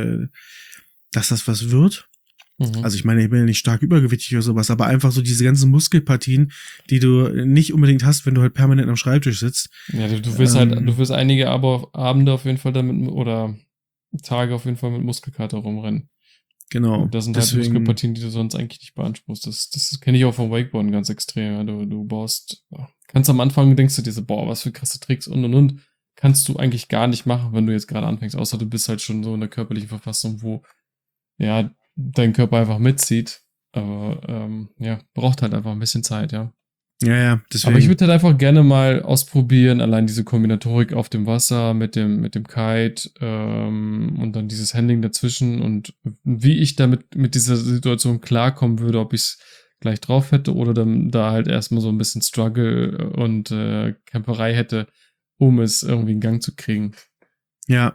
das was wird. Also ich meine, ich bin ja nicht stark übergewichtig oder sowas, aber einfach so diese ganzen Muskelpartien, die du nicht unbedingt hast, wenn du halt permanent am Schreibtisch sitzt. Ja, du wirst einige Abende auf jeden Fall damit oder Tage auf jeden Fall mit Muskelkater rumrennen. Genau. Und das sind halt Muskelpartien, die du sonst eigentlich nicht beanspruchst. Das kenne ich auch vom Wakeboarden ganz extrem. Ja. Du baust, kannst am Anfang denkst du dir so, boah, was für krasse Tricks und. Kannst du eigentlich gar nicht machen, wenn du jetzt gerade anfängst, außer du bist halt schon so in der körperlichen Verfassung, wo, ja, dein Körper einfach mitzieht. Aber braucht halt einfach ein bisschen Zeit, ja. Ja, deswegen. Aber ich würde halt einfach gerne mal ausprobieren, allein diese Kombinatorik auf dem Wasser mit dem Kite und dann dieses Handling dazwischen und wie ich damit mit dieser Situation klarkommen würde, ob ich es gleich drauf hätte oder dann da halt erstmal so ein bisschen Struggle und Camperei hätte, um es irgendwie in Gang zu kriegen. Ja,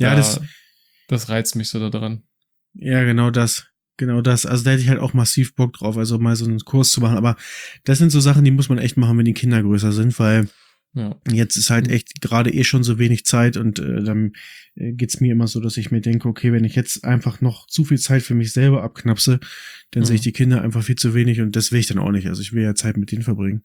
das reizt mich so da dran. Ja, genau das. Also da hätte ich halt auch massiv Bock drauf, also mal so einen Kurs zu machen. Aber das sind so Sachen, die muss man echt machen, wenn die Kinder größer sind, weil jetzt ist halt echt gerade schon so wenig Zeit und dann geht's mir immer so, dass ich mir denke, okay, wenn ich jetzt einfach noch zu viel Zeit für mich selber abknapse, dann sehe ich die Kinder einfach viel zu wenig und das will ich dann auch nicht. Also ich will ja Zeit mit denen verbringen.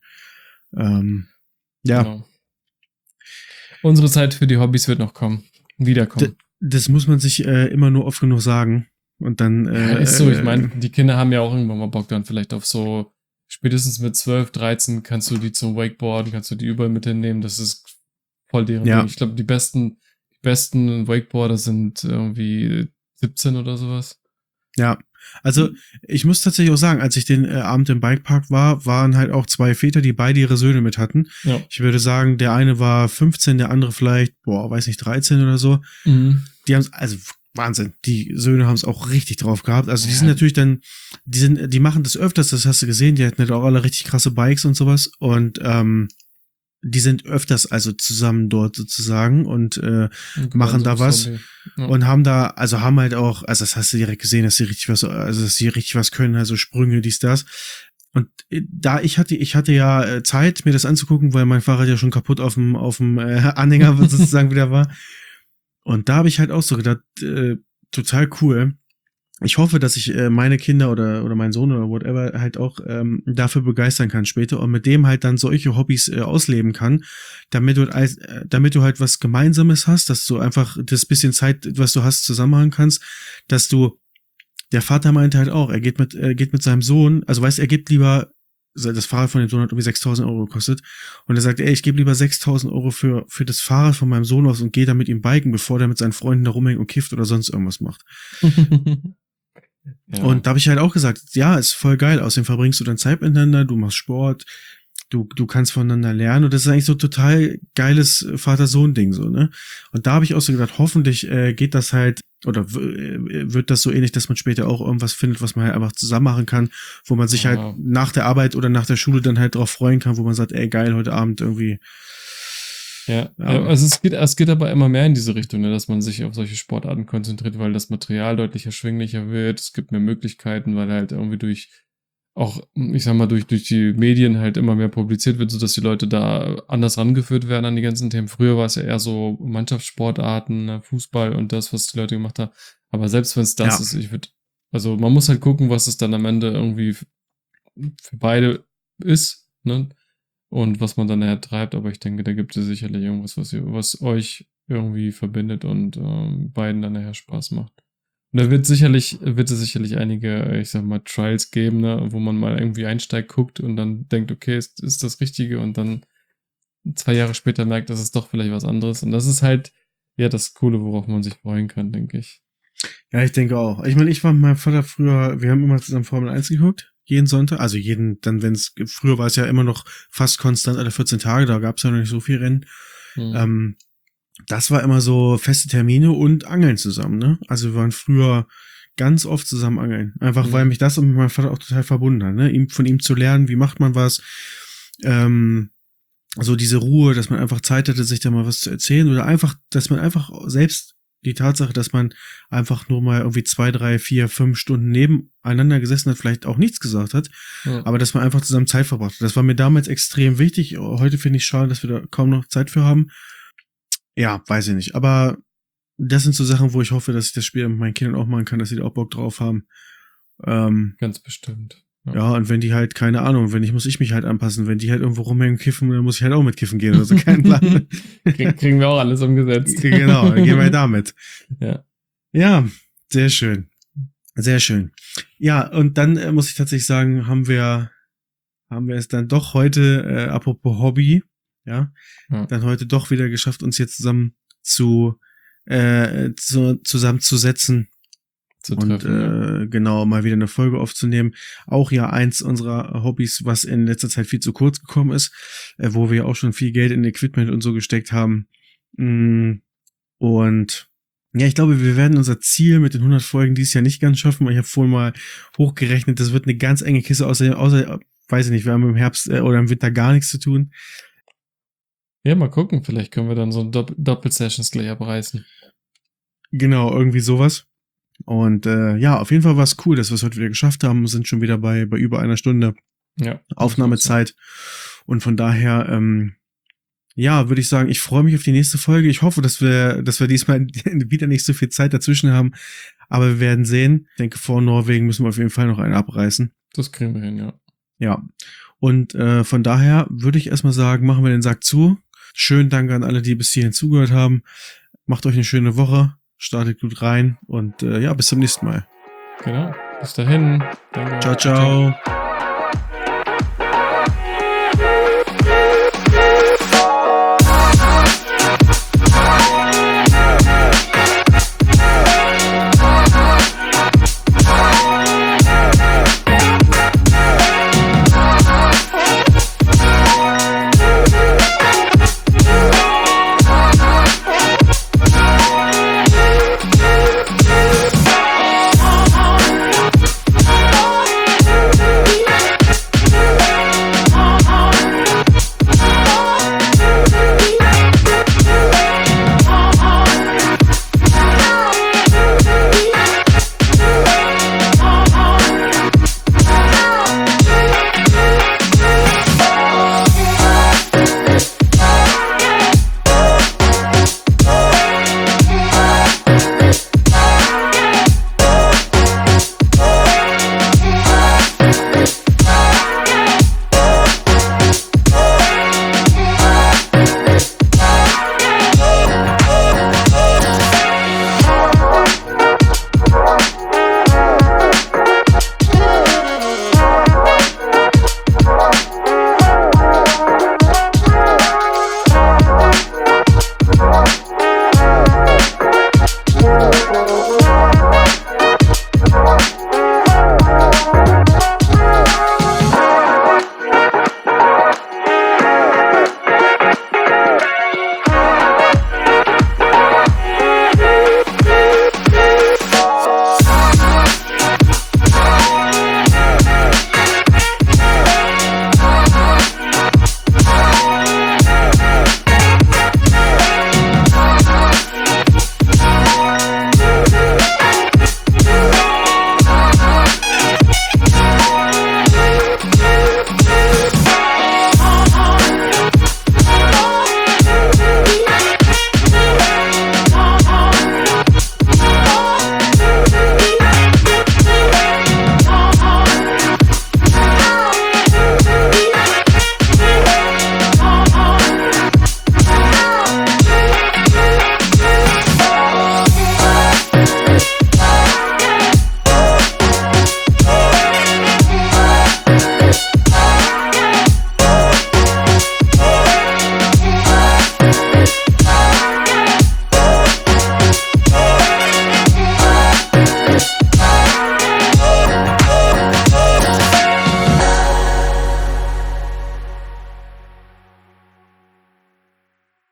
Genau. Unsere Zeit für die Hobbys wird noch wiederkommen. Das muss man sich immer nur oft genug sagen. Und dann ist so, ich meine, die Kinder haben ja auch irgendwann mal Bock dann vielleicht auf so, spätestens mit 12, 13 kannst du die zum Wakeboarden, kannst du die überall mit hinnehmen, das ist voll deren Ding. Ich glaube, die besten Wakeboarder sind irgendwie 17 oder sowas. Ja, also ich muss tatsächlich auch sagen, als ich den Abend im Bikepark war, waren halt auch 2 Väter, die beide ihre Söhne mit hatten. Ja. Ich würde sagen, der eine war 15, der andere vielleicht, 13 oder so. Die haben also Wahnsinn, die Söhne haben es auch richtig drauf gehabt. Also die sind natürlich dann, die machen das öfters, das hast du gesehen, die hatten halt auch alle richtig krasse Bikes und sowas und die sind öfters also zusammen dort sozusagen und machen da was und haben halt auch, also das hast du direkt gesehen, dass sie richtig was können, also Sprünge, dies, das. Und da ich hatte ja Zeit, mir das anzugucken, weil mein Fahrrad ja schon kaputt auf dem Anhänger sozusagen wieder war. Und da habe ich halt auch so gedacht, total cool. Ich hoffe, dass ich meine Kinder oder meinen Sohn oder whatever halt auch dafür begeistern kann später und mit dem halt dann solche Hobbys ausleben kann, damit du halt was Gemeinsames hast, dass du einfach das bisschen Zeit, was du hast, zusammenhaben kannst, dass der Vater meinte halt auch, er geht mit seinem Sohn, also weißt, er gibt lieber, das Fahrrad von dem Sohn hat irgendwie 6.000 Euro gekostet. Und er sagt, ich gebe lieber 6.000 Euro für das Fahrrad von meinem Sohn aus und gehe da mit ihm biken, bevor der mit seinen Freunden da rumhängt und kifft oder sonst irgendwas macht. Ja. Und da habe ich halt auch gesagt, ja, ist voll geil. Außerdem verbringst du dann Zeit miteinander, du machst Sport. du kannst voneinander lernen und das ist eigentlich so total geiles Vater-Sohn-Ding so, ne? Und da habe ich auch so gedacht, hoffentlich geht das halt oder wird das so ähnlich, dass man später auch irgendwas findet, was man halt einfach zusammen machen kann, wo man sich halt nach der Arbeit oder nach der Schule dann halt drauf freuen kann, wo man sagt, ey geil, heute Abend irgendwie. Ja, also es geht aber immer mehr in diese Richtung, ne, dass man sich auf solche Sportarten konzentriert, weil das Material deutlich erschwinglicher wird, es gibt mehr Möglichkeiten, weil halt irgendwie durch die Medien halt immer mehr publiziert wird, sodass die Leute da anders rangeführt werden an die ganzen Themen. Früher war es ja eher so Mannschaftssportarten, ne, Fußball und das, was die Leute gemacht haben. Aber selbst wenn es das ist, also man muss halt gucken, was es dann am Ende irgendwie für beide ist, ne? Und was man dann nachher treibt, aber ich denke, da gibt es sicherlich irgendwas, was euch irgendwie verbindet und beiden dann nachher Spaß macht. Und da wird es sicherlich einige, ich sag mal, Trials geben, ne, wo man mal irgendwie einsteigt, guckt und dann denkt, okay, ist das Richtige und dann 2 Jahre später merkt, das ist doch vielleicht was anderes. Und das ist halt, ja, das Coole, worauf man sich freuen kann, denke ich. Ja, ich denke auch. Ich meine, ich war mit meinem Vater früher, wir haben immer zusammen Formel 1 geguckt, jeden Sonntag, also früher war es ja immer noch fast konstant alle 14 Tage, da gab es ja noch nicht so viel Rennen. Das war immer so feste Termine und Angeln zusammen, ne? Also wir waren früher ganz oft zusammen angeln. Einfach, weil mich das und mit meinem Vater auch total verbunden hat, ne? Von ihm zu lernen, wie macht man was, so diese Ruhe, dass man einfach Zeit hatte, sich da mal was zu erzählen oder einfach, dass man einfach selbst die Tatsache, dass man einfach nur mal irgendwie 2, 3, 4, 5 Stunden nebeneinander gesessen hat, vielleicht auch nichts gesagt hat, aber dass man einfach zusammen Zeit verbracht hat. Das war mir damals extrem wichtig. Heute finde ich schade, dass wir da kaum noch Zeit für haben. Ja, weiß ich nicht. Aber das sind so Sachen, wo ich hoffe, dass ich das Spiel mit meinen Kindern auch machen kann, dass sie da auch Bock drauf haben. Ganz bestimmt. Ja, und wenn die halt, keine Ahnung, muss ich mich halt anpassen. Wenn die halt irgendwo rumhängen, kiffen, dann muss ich halt auch mit kiffen gehen oder so, kein Plan. Kriegen wir auch alles umgesetzt. Genau, dann gehen wir damit. Ja. Ja, sehr schön. Sehr schön. Ja, und dann muss ich tatsächlich sagen, haben wir es dann doch heute, apropos Hobby, dann heute doch wieder geschafft, uns jetzt zusammen zusammenzusetzen. Genau, mal wieder eine Folge aufzunehmen. Auch ja eins unserer Hobbys, was in letzter Zeit viel zu kurz gekommen ist, wo wir auch schon viel Geld in Equipment und so gesteckt haben. Und ja, ich glaube, wir werden unser Ziel mit den 100 Folgen dieses Jahr nicht ganz schaffen, weil ich habe vorhin mal hochgerechnet, das wird eine ganz enge Kiste, außer weiß ich nicht, wir haben im Herbst oder im Winter gar nichts zu tun. Ja, mal gucken, vielleicht können wir dann so Doppel-Sessions gleich abreißen. Genau, irgendwie sowas. Und ja, auf jeden Fall war es cool, dass wir es heute wieder geschafft haben. Wir sind schon wieder bei über einer Stunde Aufnahmezeit. Und von daher, würde ich sagen, ich freue mich auf die nächste Folge. Ich hoffe, dass wir diesmal wieder nicht so viel Zeit dazwischen haben. Aber wir werden sehen. Ich denke, vor Norwegen müssen wir auf jeden Fall noch einen abreißen. Das kriegen wir hin, ja. Ja. Und von daher würde ich erstmal sagen, machen wir den Sack zu. Schönen Dank an alle, die bis hierhin zugehört haben. Macht euch eine schöne Woche. Startet gut rein und bis zum nächsten Mal. Genau. Bis dahin. Danke. Ciao, ciao.